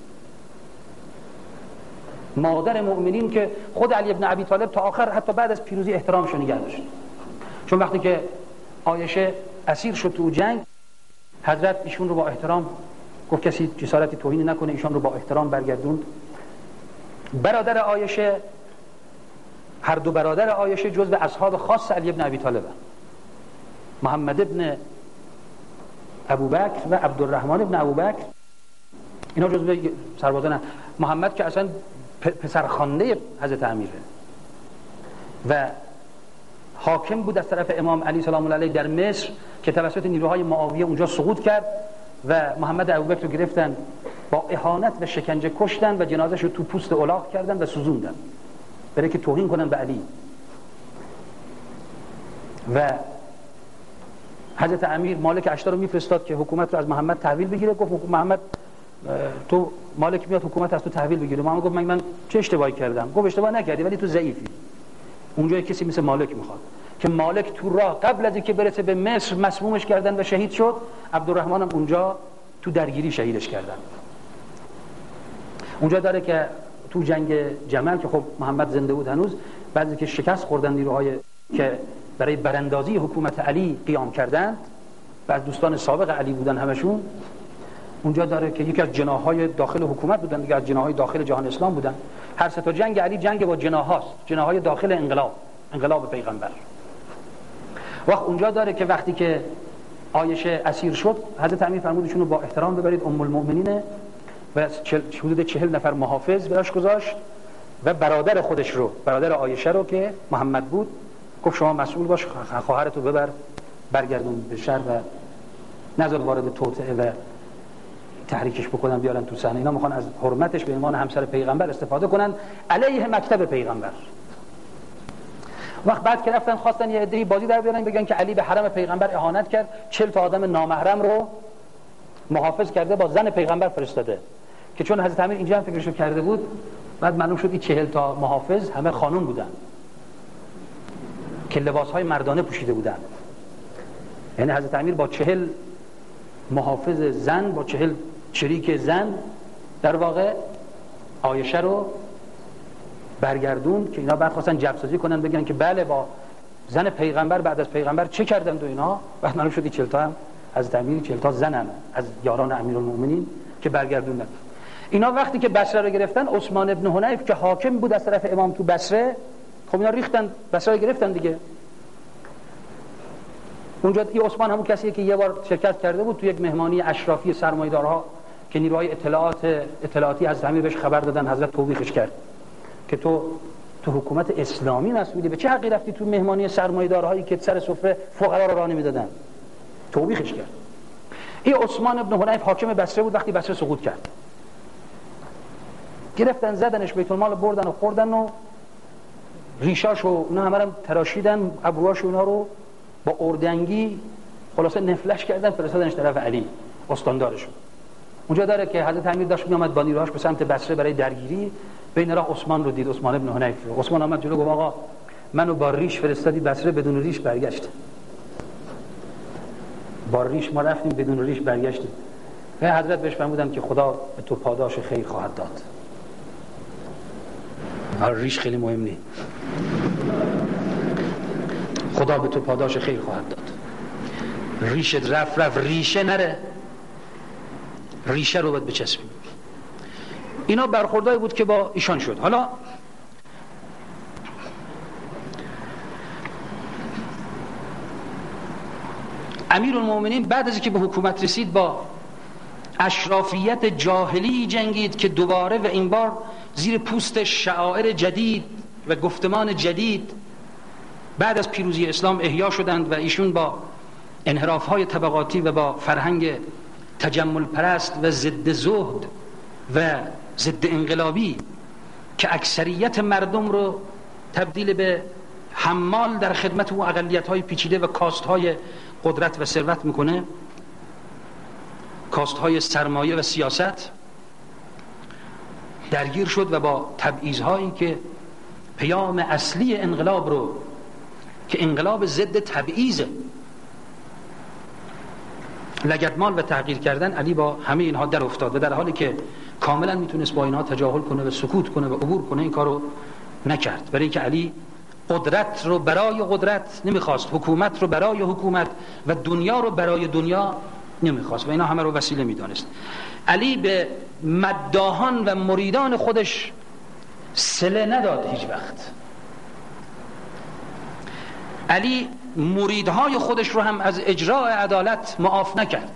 مادر مؤمنین، که خود علی ابن ابی طالب تا آخر حتی بعد از پیروزی احترامش نگه داشت. چون وقتی که عایشه اسیر شد تو جنگ، حضرت ایشون رو با احترام گفت کسی جسارتی توهین نکنه، ایشون رو با احترام برگردوند. برادر عایشه، هر دو برادر عایشه جزو اصحاب خاص علی ابن ابی طالب، محمد ابن ابوبکر و عبدالرحمن ابن ابوبکر، اینا جزو سربازان. محمد که اصلا پسرخوانده حضرت امیره و حاکم بود از طرف امام علی سلام الله علیه در مصر که توسط نیروهای معاویه اونجا سقوط کرد و محمد ابوبکر رو گرفتن، با اهانت و شکنجه کشتن و جنازه‌ش رو تو پوست الاغ کردن و سوزوندن برای که توهین کنن به علی. و حضرت امیر مالک اشتر رو میفرستاد که حکومت رو از محمد تحویل بگیره. گفت محمد تو مالک میاد حکومت از تو تحویل بگیره. محمد گفت من من چه اشتباهی کردم؟ گفت اشتباه نکردی ولی تو ضعیفی. اونجا کسی مثل مالک میخواد که مالک تو راه قبل از اینکه برسه به مصر مسمومش کردن و شهید شد. عبدالرحمن هم اونجا تو درگیری شهیدش کردن. اونجا داره که تو جنگ جمل که خب محمد زنده بود هنوز، بعضی که شکست خوردن نیروهای که برای براندازی حکومت علی قیام کردند و از دوستان سابق علی بودن همشون، اونجا داره که یکی از جناحهای داخل حکومت بودن، دیگه از جناحهای داخل جهان اسلام بودن. هر سه تا جنگ علی جنگ با جناحاست، جناحهای داخل انقلاب، انقلاب پیغمبر. وقت اونجا داره که وقتی که عایشه اسیر شد، حضرت امیر فرمود ایشون رو با احترام ببرید ام المؤمنین و حدود چهل نفر محافظ براش گذاشت و برادر خودش رو، برادر عایشه رو که محمد بود، گفت شما مسئول باش، خواهرتو ببر برگردون به شهر و نذار وارد توطئه و تحریکش بکنن بیارن تو صحنه. اینا میخوان از حرمتش به عنوان همسر پیغمبر استفاده کنن علیه مکتب پیغمبر. وقت بعد که رفتن خواستن یه عده‌ای بازی در بیارن بگن که علی به حرم پیغمبر اهانت کرد، چهل تا آدم نامحرم رو محافظ کرده با زن پیغمبر فرستاده. که چون حضرت امیر اینجا هم فکرشو کرده بود، بعد معلوم شد این چهل تا محافظ همه خانم بودن که لباسهای مردانه پوشیده بودن. یعنی حضرت امیر با چهل محافظ زن، با چهل شریک زن، در واقع عایشه رو برگردون که اینا بعد خواستن جبسازی کنن بگن که بله با زن پیغمبر بعد از پیغمبر چه کردن و اینا. بعد معلوم شد چهل تا هم از امیر چهل تا زنن از یاران امیرالمومنین که برگردوندن. اینا وقتی که بصره رو گرفتن، عثمان ابن حنیف که حاکم بود از طرف امام تو بصره، خب اینا ریختن بصره رو گرفتن دیگه. اونجا این عثمان همون کسیه که یه بار شرکت کرده بود تو یک مهمانی اشرافی سرمایه‌دارها که نیروهای اطلاعات اطلاعاتی از امیر بهش خبر دادن، حضرت توبیخش کرد که تو تو حکومت اسلامی مسئولی، به چه حقی رفتی تو مهمانی سرمایه‌دارهایی که سر سفره فقرا رو راه نمیدادن؟ توبیخش کرد. این عثمان ابن حنیف حاکم بصره بود. وقتی بصره سقوط کرد گرفتن زدنش، بیت المال بردن و خوردن و ریشاشو نه همه رو تراشیدن، ابروهاشو اونا رو با اردنگی خلاصه نفلش کردن، فرستادنش طرف علی استاندارشون. اونجا داره که حضرت امیر داشت میامد با نیروهاش به سمت بصره برای درگیری، بین راه عثمان رو دید، عثمان ابن حنیف. عثمان آمد جلو گفت آقا منو با ریش فرستادی بصره، بدون ریش برگشت. با ریش ما رفتیم، بدون ریش برگشتیم. و حضرت بهش فرمودن که خدا به تو پاداش خیر خواهد داد. ریش خیلی مهم نیست، خدا به تو پاداش خیر خواهد داد. ریشت رفت رفت ریشه نره، ریشه رو باید بچسبیم. اینا برخوردایی بود که با ایشان شد. حالا امیرالمومنین بعد از اینکه به حکومت رسید با اشرافیت جاهلی جنگید که دوباره و این بار زیر پوست شعائر جدید و گفتمان جدید بعد از پیروزی اسلام احیا شدند و ایشون با انحراف‌های طبقاتی و با فرهنگ تجمل پرست و ضد زهد و ضد انقلابی که اکثریت مردم رو تبدیل به حمال در خدمت او اقلیت‌های پیچیده و کاست‌های قدرت و ثروت میکنه، کاست‌های سرمایه و سیاست، درگیر شد و با تبعیض‌هایی که پیام اصلی انقلاب رو که انقلاب ضد تبعیضه، لگدمال و تحقیر کردن، علی با همه اینها در افتاد و در حالی که کاملا میتونست با اینها تجاهل کنه و سکوت کنه و عبور کنه این کارو نکرد، برای اینکه علی قدرت رو برای قدرت نمیخواست، حکومت رو برای حکومت و دنیا رو برای دنیا نمیخواست و اینا همه رو وسیله میدانست. علی به مداحان و مریدان خودش صله نداد هیچ وقت. علی مریدهای خودش رو هم از اجراء عدالت معاف نکرد.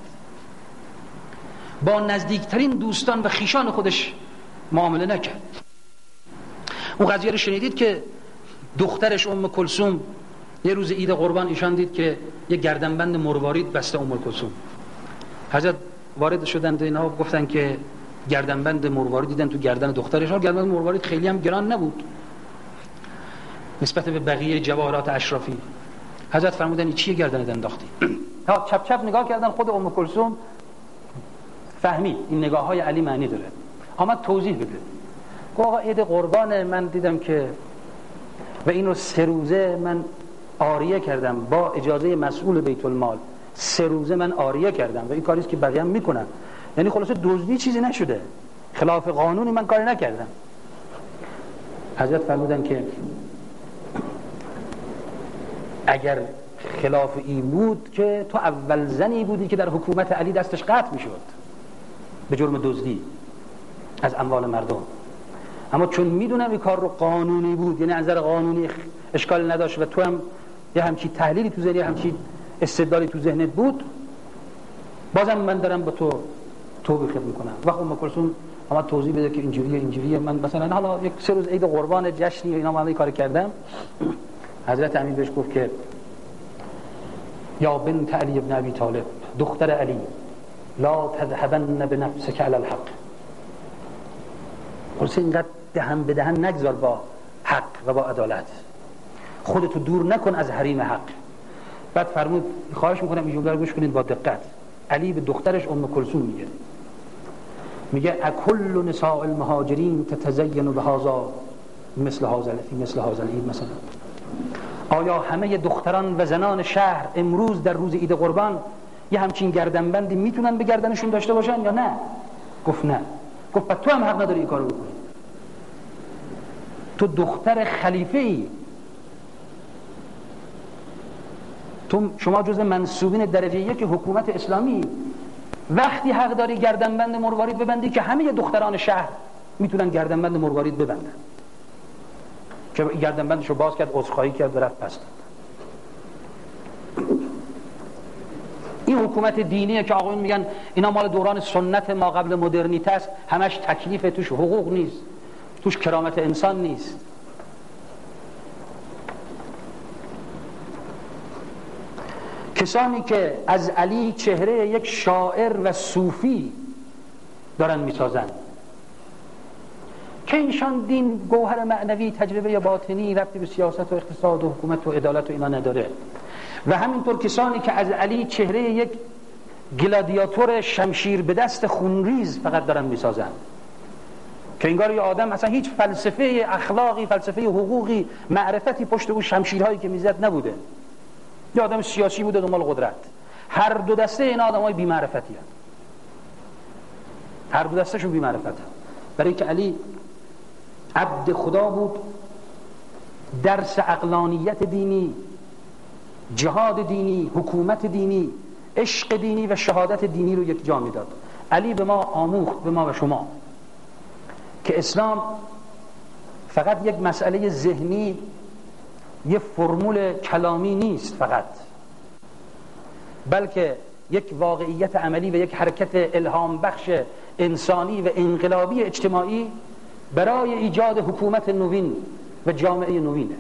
با نزدیکترین دوستان و خیشان خودش معامله نکرد. اون قضیه رو شنیدید که دخترش ام کلثوم یه روز عید قربان ایشان دید که یه گردنبند مروارید بسته ام کلثوم. حضرت وارد شدن و اینا گفتن که گردنبند مروارید دیدن تو گردن دخترش. گردنبند مروارید خیلی هم گران نبود نسبت به بقیه جواهرات اشرافی. حضرت فرمودن این چیه گردنت انداختی؟ تا چپ چپ نگاه کردن، خود ام کلثوم فهمید این نگاه های علی معنی داره، آمد توضیح بده. گفت آقا عید قربان من دیدم که و اینو سه روزه من عاریه کردم با اجازه مسئول بیت المال، سه روزه من عاریه کردم و این کاریست که بقیه هم میکنن، یعنی خلاصه دزدی چیزی نشده، خلاف قانونی من کاری نکردم. حضرت فرمودن که اگر خلاف این بود که تو اول زنی بودی که در حکومت علی دستش قطع میشد به جرم دزدی از اموال مردم، اما چون میدونم این کار رو قانونی بود، یعنی از نظر قانونی اشکال نداشت و تو هم یه همچین تحلیلی تو ذهنی، همچین استدلالی تو ذهنت بود، بازم من دارم به تو توبیخ میکنم. وقت ام کلثوم اما توضیح بده که اینجوریه اینجوریه، من مثلا حالا یک سه روز عید قربان جشنی اینا من این کارو کردم. حضرت امین بهش گفت که یا بنت علی ابن ابی طالب، دختر علی، لا تذهبن بنفسك علی الحق، خلاص اینقدر دهن به دهن نگذار با حق و با عدالت، خودتو دور نکن از حریم حق. بعد فرمود خواهش میکنم این جمله رو گوش کنید با دقت. علی به دخترش ام کلثوم میگه میگه اکل نساء المهاجرین تتزین بهذا مثل هذا فی مثل هذا العید، مثلا آیا همه دختران و زنان شهر امروز در روز عید قربان یه همچین گردنبندی میتونن به گردنشون داشته باشن یا نه؟ گفت نه. گفت تو هم حق نداری این کارو بکنی. تو دختر خلیفه ای، تو شما جز منسوبین درجه یک حکومت اسلامی. وقتی حق داری گردنبند مروارید ببندی که همه دختران شهر میتونن گردنبند مروارید ببندن، که گردنبندشو باز کرد، عذرخواهی کرد و رفت پس. این حکومت دینیه که آقایون میگن اینا مال دوران سنت ما قبل مدرنیته است، همش تکلیف، توش حقوق نیست، توش کرامت انسان نیست. کسانی که از علی چهره یک شاعر و صوفی دارن میسازن که اینشان دین، گوهر معنوی، تجربه باطنی، ربطی به سیاست و اقتصاد و حکومت و عدالت و اینا نداره. و همینطور کسانی که از علی چهره یک گلادیاتور شمشیر به دست خونریز فقط دارن میسازن، که انگار یه آدم اصلا هیچ فلسفه اخلاقی، فلسفه حقوقی، معرفتی پشت اون شمشیرهایی که میزد نبوده. یه آدم سیاسی بوده دنبال قدرت. هر دو دسته این آدمای بی معرفتی هستند. هر دو دستهشون بی معرفت هستند. برای که علی عبد خدا بود، درس عقلانیت دینی، جهاد دینی، حکومت دینی، عشق دینی و شهادت دینی رو یک جا میداد. علی به ما آموخت، به ما و شما، که اسلام فقط یک مسئله ذهنی، یک فرمول کلامی نیست فقط، بلکه یک واقعیت عملی و یک حرکت الهام بخش انسانی و انقلابی اجتماعی برای ایجاد حکومت نوین و جامعه نوینه.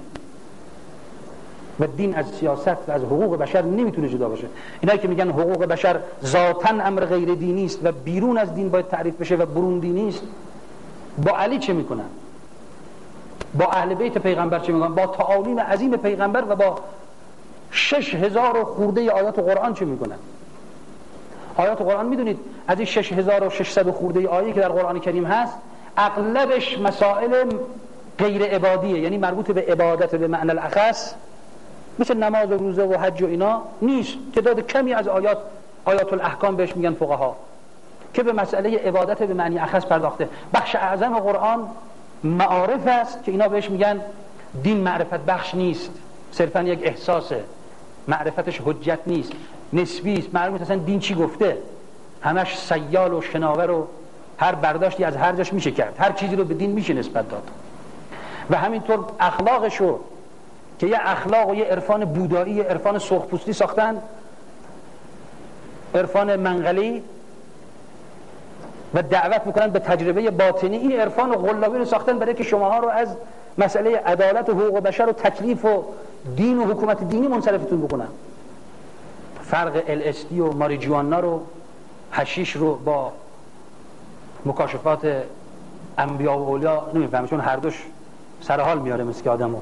و دین از سیاست و از حقوق بشر نمیتونه جدا باشه. اینایی که میگن حقوق بشر ذاتاً امر غیر دینی است و بیرون از دین باید تعریف بشه و برون دینی است، با علی چه میکنن؟ با اهل بیت پیغمبر چه میکنن؟ با تعالیم عظیم پیغمبر و با شش هزار و خورده آیات قرآن چه میکنن؟ آیات قرآن میدونید از این شش هزار و ششصد و خورده آیه که در قرآن کریم هست، اغلبش مسائل غیر عبادیه، یعنی مربوط به عبادت به معنی الاخص، مثل نماز و روزه و حج و اینا نیست. تعداد کمی از آیات، آیات الاحکام بهش میگن فقها، که به مسئله عبادت به معنی اخص پرداخته. بخش اعظم قرآن معارف است که اینا بهش میگن دین معرفت بخش نیست، صرفا یک احساسه، معرفتش حجت نیست، نسبی است، معلومه اصلا دین چی گفته، همش سیال و شناور و هر برداشتی از هر جاش میشه کرد، هر چیزی رو به دین میشه نسبت داد. و همینطور اخلاقشو که یه اخلاق و یه عرفان بودایی، یه عرفان سرخپوستی ساختن، عرفان منقلی، و دعوت میکنن به تجربه باطنی. این عرفان غلابی رو ساختن برای که شماها رو از مسئله عدالت و حقوق بشر و تکلیف و دین و حکومت دینی منصرفتون بکنن. فرق ال اس دی و ماریجوانا رو، حشیش رو با مکاشفات انبیا و اولیا نمیفهمه، چون هر دوش سر حال میاره مثل که آدمو.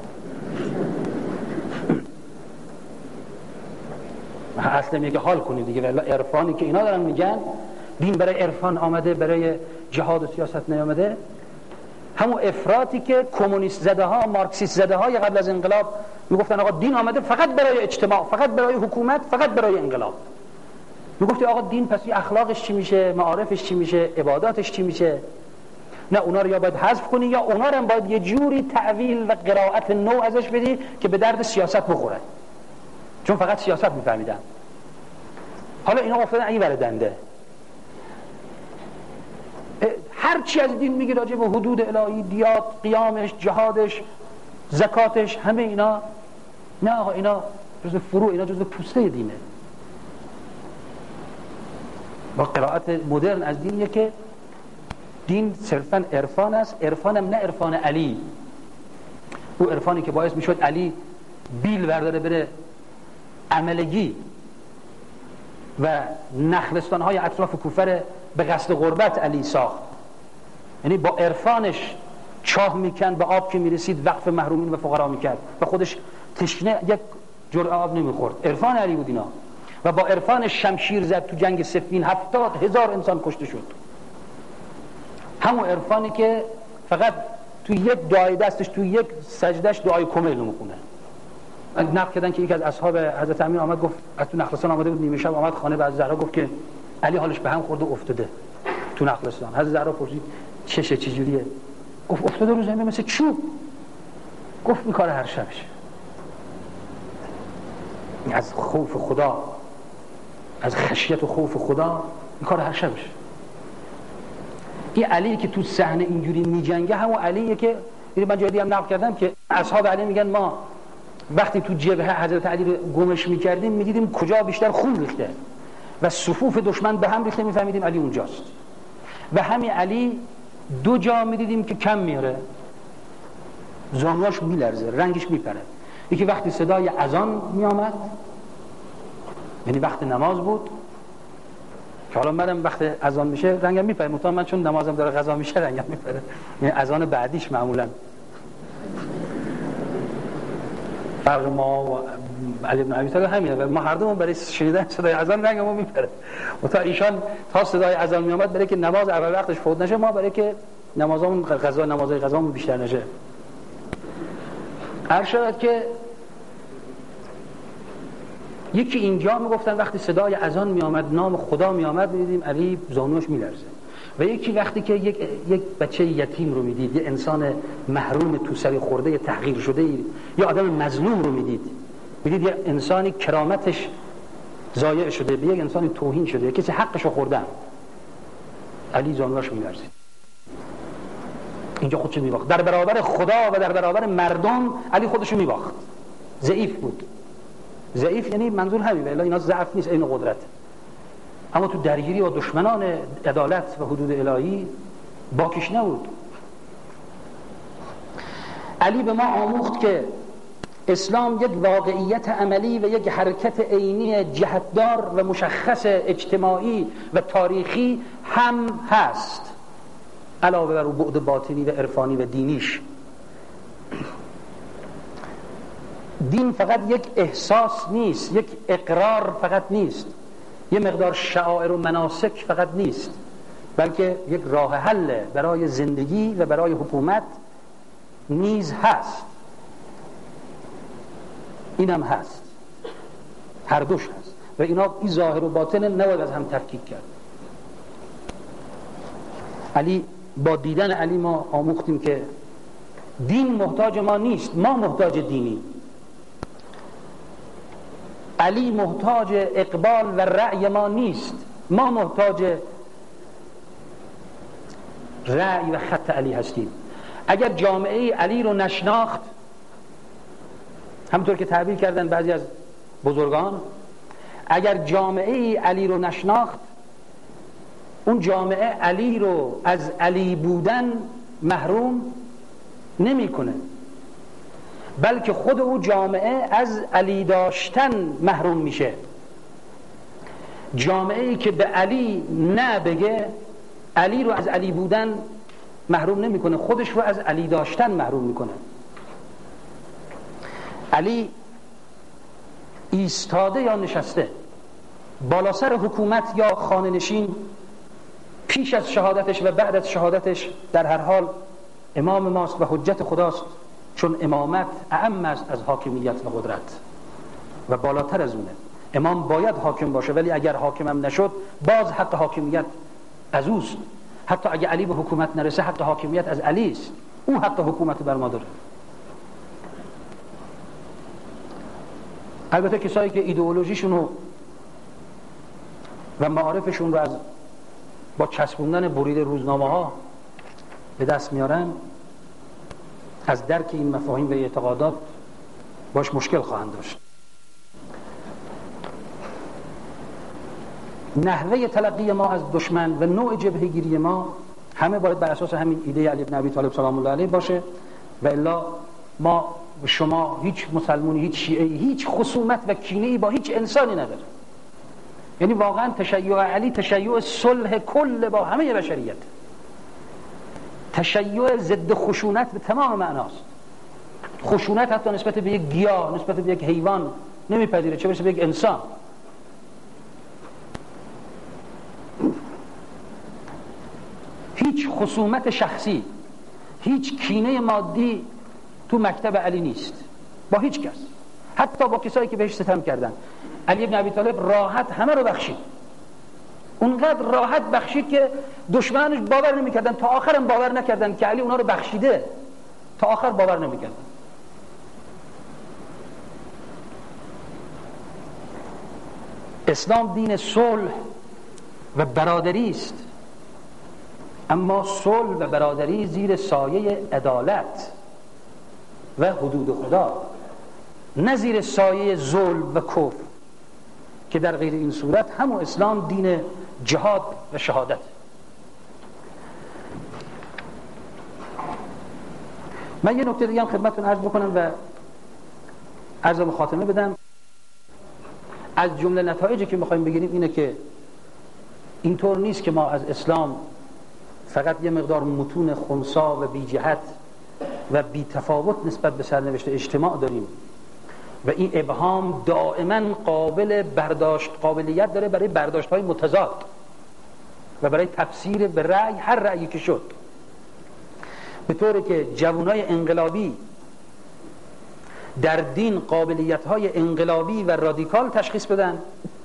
اصلا میگه حال کنید دیگه، ولی عرفانی که اینا دارن میگن دین برای عرفان آمده، برای جهاد و سیاست نیامده. همون افراطی که کمونیست زده ها، مارکسیست زده های قبل از انقلاب میگفتن آقا دین آمده فقط برای اجتماع، فقط برای حکومت، فقط برای انقلاب. میگفتی آقا دین پس اخلاقش چی میشه، معارفش چی میشه، عباداتش چی میشه؟ نه، اونا رو یا باید حذف کنی یا اونا رو باید یه جوری تعویل و قرائت نو ازش بدی که به درد سیاست بخوره، چون فقط سیاست میفهمیدن. حالا اینا افتادن این بردنده، هر چی از دین میگه راجع به حدود الهی، دیات، قیامش، جهادش، زکاتش، همه اینا نه آقا، اینا جزء فروع، اینا جزء پوسته دینه. با قرائت مدرن از دینیه که دین صرفا عرفان است، عرفانم نه عرفان علی، او عرفانی که باعث میشد علی بیل برداره بره عملگی و نخلستانهای اطراف کوفه به قصد غربت علی ساخت. یعنی با عرفانش چاه میکند، به آب که میرسید وقف محرومین و فقرا میکرد و خودش تشنه یک جرعه آب نمیخورد. عرفان علی بود اینا. و با عرفانش شمشیر زد تو جنگ صفین، هفتاد هزار انسان کشته شد. همون عرفانی که فقط تو یک دعای دستش، تو یک سجدش دعای کمیل میخونه. نقل کردن که یکی از اصحاب حضرت امین آمد گفت، از تو نخلستان آمده بود، نیمه شب آمد خانه بعد زهرا گفت که علی حالش به هم خورده افتاده تو نخلستان. حضرت زهرا پرسید چشه، چجوریه؟ گفت افتاده رو زمین مثل چوب. گفت این کار هر شبشه، از خوف خدا، از خشیت و خوف خدا این کار هر شبشه. این علی که تو صحنه اینجوری میجنگه همون علیه که من جایی هم نقل کردم که اصحاب علی میگن ما وقتی تو جبهه حضرت علی رو گمش میکردیم میدیدیم کجا بیشتر خون ریخته و صفوف دشمن به هم ریخته، میفهمیدیم علی اونجاست. و همین علی دو جا میدیدیم که کم میاره، زانواش میلرزه، رنگش میپره. یکی وقتی صدای اذان میامد، یعنی وقت نماز بود، که حالا منم وقت اذان میشه رنگم میپره، مطمئن من چون نمازم داره قضا میشه رنگم میپره، یعنی اذان بعدیش معمولا. فرق ما و علی بن ابی طالب همینه، ما هر دومون برای شنیدن صدای اذان رنگمون میپره. و تا ایشان تا صدای اذان میامد برای که نماز اول وقتش فوت نشه، ما برای که نمازامون قضا نمازای قضامون بیشتر نشه. هر شد که یکی اینجا میگفتن وقتی صدای اذان میامد نام خدا میامد میدیدیم علی زانوش میلرزه. و یکی وقتی که یک یک بچه یتیم رو میدید، یه انسان محروم تو سری خورده تحقیر شده، یا آدم مظلوم رو میدید، میدید یه انسانی کرامتش ضایع شده، به یک انسانی توهین شده، یه کسی حقشو خوردن، علی زانوش میلرزه. اینجا خودشو میباخت در برابر خدا و در برابر مردم. علی خودشو میباخت، ضعیف بود. ضعیف یعنی منظور همین، ولی اینا ضعف نیست، این قدرت. اما تو درگیری با دشمنان عدالت و حدود الهی باکش نبود. علی به ما آموخت که اسلام یک واقعیت عملی و یک حرکت عینی جهتدار و مشخص اجتماعی و تاریخی هم هست، علاوه بر بعد باطنی و عرفانی و دینیش. دین فقط یک احساس نیست، یک اقرار فقط نیست، یه مقدار شعائر و مناسک فقط نیست، بلکه یک راه حل برای زندگی و برای حکومت نیز هست. اینم هست، هر دوش هست و اینا این ظاهر و باطن نباید از هم تفکیک کرد. علی با دیدن علی ما آموختیم که دین محتاج ما نیست، ما محتاج دینی. علی محتاج اقبال و رأی ما نیست، ما محتاج رأی و خط علی هستیم. اگر جامعه علی رو نشناخت، همونطور که تعبیر کردن بعضی از بزرگان، اگر جامعه علی رو نشناخت، اون جامعه علی رو از علی بودن محروم نمیکنه، بلکه خود او جامعه از علی داشتن محروم میشه. جامعه ای که به علی نه بگه، علی رو از علی بودن محروم نمیکنه، خودش رو از علی داشتن محروم میکنه. علی ایستاده یا نشسته بالا سر حکومت یا خانه نشین، پیش از شهادتش و بعد از شهادتش در هر حال امام ماست و حجت خداست، چون امامت اعم است از حاکمیت و قدرت و بالاتر از اونه. امام باید حاکم باشه، ولی اگر حاکمم نشد باز حق حاکمیت از اوست. حتی اگر علی به حکومت نرسه حق حاکمیت از علی است، او حق حکومت بر ما داره. البته کسایی که ایدئولوژیشون و معارفشون رو از با چسبوندن برید روزنامه ها به دست میارن، از درک این مفاهیم و اعتقادات باش مشکل خواهند داشت. نحوه تلقی ما از دشمن و نوع جبهه‌گیری ما همه باید بر اساس همین ایده علی بن ابی طالب سلام الله علیه باشه، و الا ما شما هیچ مسلمانی، هیچ شیعه‌ای، هیچ خصومت و کینه‌ای با هیچ انسانی نداره. یعنی واقعا تشیع علی تشیع صلح کل با همه بشریت، تشیع ضد خشونت به تمام معناست. خشونت حتی نسبت به یک گیاه، نسبت به یک حیوان نمیپذیره، چه برسه به یک انسان. هیچ خصومت شخصی، هیچ کینه مادی تو مکتب علی نیست با هیچ کس، حتی با کسایی که بهش ستم کردن. علی بن ابی طالب راحت همه رو بخشید، اونقدر راحت بخشید که دشمنانش باور نمیکردن، تا آخرم باور نکردن که علی اونا رو بخشیده، تا آخر باور نمیکردن. اسلام دین صلح و برادری است، اما صلح و برادری زیر سایه عدالت و حدود خدا، نه زیر سایه ظلم و کفر که در غیر این صورت همون اسلام دین جهاد و شهادت. من یه نکته دیگه هم خدمتتون عرض بکنم و عرض به خاتمه بدم. از جمله نتایجی که میخوایم بگیریم اینه که اینطور نیست که ما از اسلام فقط یه مقدار متون خنثی و بی جهت و بی تفاوت نسبت به سرنوشت اجتماع داریم و این ابهام دائما قابل برداشت قابلیت داره برای برداشت های متضاد و برای تفسیر به رأی، هر رأیی که شد، به طوری که جوانای انقلابی در دین قابلیت های انقلابی و رادیکال تشخیص بدن،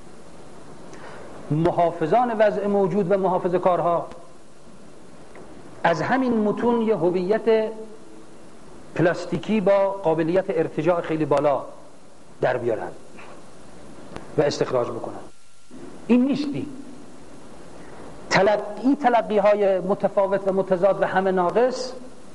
محافظان وضع موجود و محافظه کارها از همین متون یه هویت پلاستیکی با قابلیت ارتجاع خیلی بالا در بیارن و استخراج بکنن. این نیستی. تلقی تلقی های متفاوت و متضاد و همه ناقص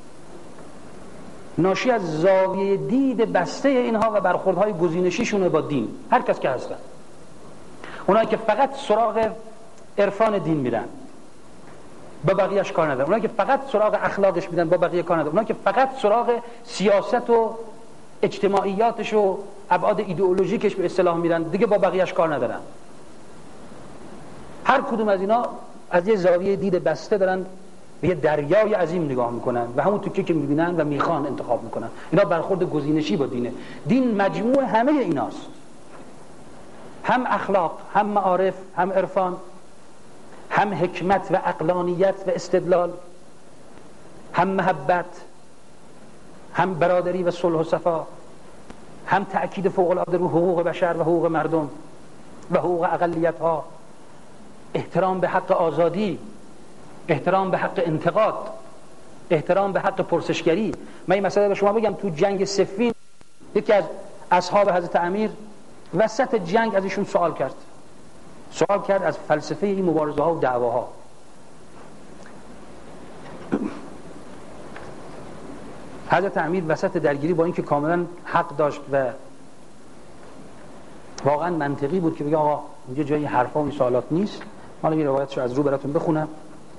ناشی از زاویه دید بسته اینها و برخوردهای گزینشیشونه با دین، هر کس که هستن. اونایی که فقط سراغ عرفان دین میرن با بقیهش کار ندارن، اونایی که فقط سراغ اخلاقش میرن با بقیه کار ندارن، اونایی که فقط سراغ سیاست و اجتماعیاتش و ابعاد ایدئولوژیکش به اصطلاح میرن، دیگه با بقیهش کار ندارن. هر کدوم از اینا از یه زاویه دید بسته دارن به یه دریای عظیم نگاه میکنن و همون تیکه که میبینن و میخوان انتخاب میکنن. اینا برخورد گزینشی با دینه. دین مجموع همه ایناست، هم اخلاق، هم معارف، هم عرفان، هم حکمت و عقلانیت و استدلال، هم محبت، هم برادری و صلح و صفا، هم تأکید فوق العاده رو حقوق بشر و حقوق مردم و حقوق اقلیت ها، احترام به حق آزادی، احترام به حق انتقاد، احترام به حق پرسشگری. من این مسئله به شما بگم، تو جنگ صفین یکی از اصحاب حضرت امیر وسط جنگ از ایشون سوال کرد سوال کرد از فلسفه این مبارزه ها و دعواها. حضرت امیر وسط درگیری با اینکه کاملا حق داشت و واقعا منطقی بود که بگه آقا اینجا جای حرفا و این سوالات نیست، حالا این روایتشو از رو براتون بخونم.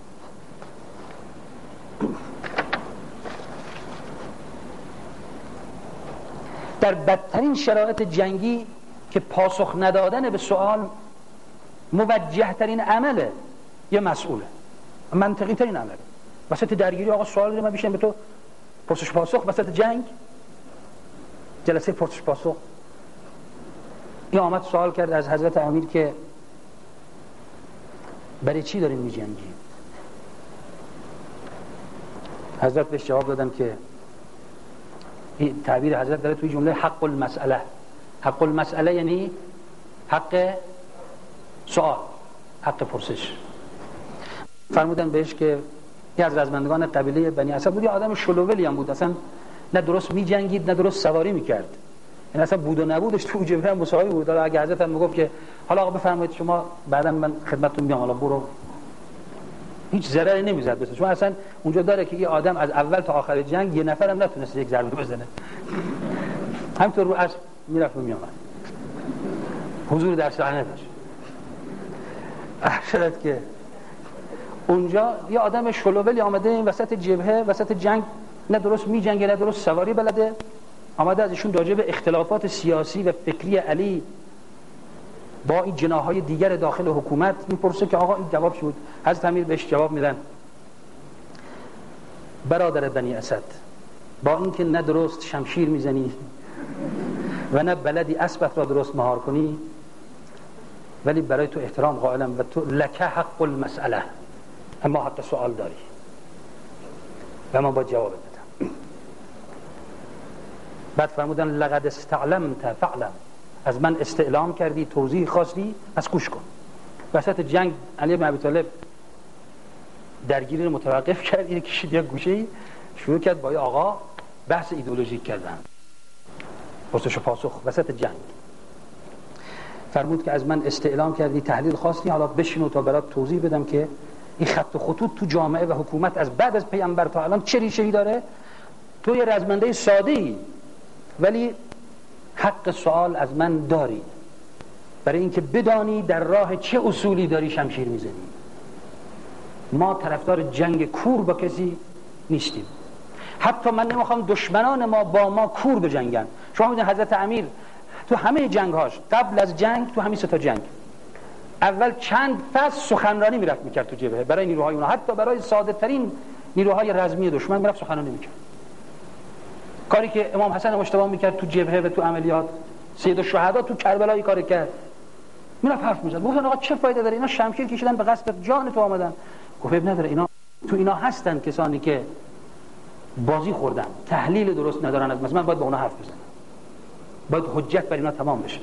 در بدترین شرایط جنگی که پاسخ ندادن به سوال موجه ترین عمله یه مسئوله، منطقی ترین عمله. وسط درگیری آقا سوال دارم، من بیشتر به تو پرسش پاسخ وسط جنگ، جلسه پرسش پاسخ. این آمد سوال کرد از حضرت امیر که برای چی داریم می جنگیم؟ حضرت بهش جواب دادن که این تعبیر حضرت داره توی جمله حق المسئله. حق المسئله یعنی حق سوال، حق پرسش. فرمودن بهش که یه از رزمندگان قبیله بنی اسد بود، یه آدم شلوولی هم بود، اصلا نه درست می جنگید نه درست سواری میکرد، این اصلا بود و نبودش تو جبهه مساوی بود. حالا اگه حضرت هم میگفت که حالا آقا بفرمایید شما بعدا من خدمتتون میام، حالا برو، هیچ ضرری نمیزد بهش، چون اصلا اونجا داره که یه آدم از اول تا آخر جنگ یه نفر هم نتونست یک ضربه بزنه، همینطور رو اسب میرفت و میامد، حضور در صحنه داشت. احشرت که اونجا یه آدم شلوولی آمده این وسط جبهه، وسط جنگ، نه درست می جنگه نه درست سواری بلده، آمده از ایشون راجع به اختلافات سیاسی و فکری علی با این جناح‌های دیگر داخل حکومت میپرسه که آقا این جواب شد. حضرت امیر بهش جواب میدن برادر بنی اسد، با اینکه نه درست شمشیر میزنی و نه بلدی اسبت را درست مهار کنی، ولی برای تو احترام قائلم و تو لک حق المسئله، اما حق سوال داری و من با جواب بدم. بعد فرمودن لقد استعلمت فعلم، از من استعلام کردی، توضیح خواستی، از گوش کن. وسط جنگ علی بن ابی طالب درگیری رو متوقف کرد، اینو کشید یک گوشه‌ای، شروع کرد با آقا بحث ایدئولوژیک کردن، پرسش و پاسخ وسط جنگ. فرمود که از من استعلام کردی تحلیل خواستی، حالا بشینو تا برات توضیح بدم که این خط و خطوط تو جامعه و حکومت از بعد از پیامبر تا الان چه ریشه‌ای داره. تو یه رزمنده ساده‌ای ولی حق سوال از من داری، برای اینکه بدانی در راه چه اصولی داری شمشیر میزنی. ما طرفدار جنگ کور با کسی نیستیم، حتی من نمیخوام دشمنان ما با ما کور بجنگن. شما میدونید حضرت امیر تو همه جنگهاش قبل از جنگ، تو همین سه تا جنگ، اول چند فصل سخنرانی میرفت میکرد تو جبهه برای نیروهای اونها، حتی برای ساده ترین نیروهای رزمی دشمن میرفت سخنرانی میکرد. کاری که امام حسن مجتبی میکرد تو جبهه و تو عملیات، سید الشهدا تو کربلا این کارو کرد، میرفت حرف میزد. گفتن آقا چه فایده داره، اینا شمشیر کشیدن به قصد جان تو آمدن. گفت اب نداره، اینا تو اینا هستن کسانی که بازی خوردن، تحلیل درست ندارن از من، باید با اونها حرف بزنم، باید حجت بر اینا تمام بشه.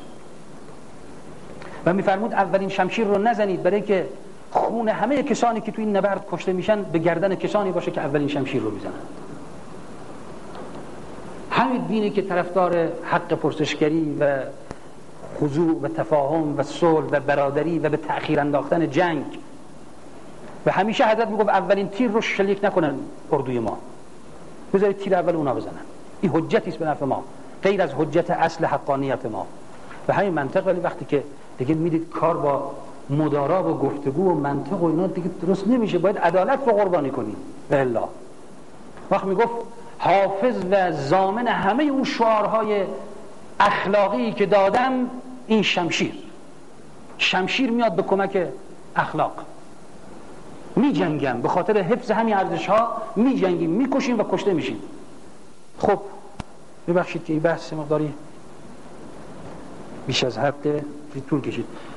و میفرمود اولین شمشیر رو نزنید، برای که خون همه کسانی که تو این نبرد کشته میشن به گردن کسانی باشه که اولین شمشیر رو میزنن. همین دینی که طرفدار حق پرسشگری و خضوع و تفاهم و صلح و برادری و به تأخیر انداختن جنگ، و همیشه حضرت میگفت اولین تیر رو شلیک نکنن اردوی ما، بذارید تیر اول اونا بزنن. این حجتی است به نفع ما، غیر از حجت اصل حقانیت ما. و همین منطق، ولی وقتی که دیگه میدید کار با مدارا و گفتگو و منطق و اینا دیگه درست نمیشه، باید عدالت رو قربانی کنیم. الا وقت میگفت حافظ و ضامن همه اون شعارهای اخلاقی که دادم این شمشیر، شمشیر میاد به کمک اخلاق. می جنگم به خاطر حفظ همین ارزش ها، می جنگیم، می کشیم و کشته میشیم. خب ببخشید که این بحث مقداری بیش از حد طول کشید.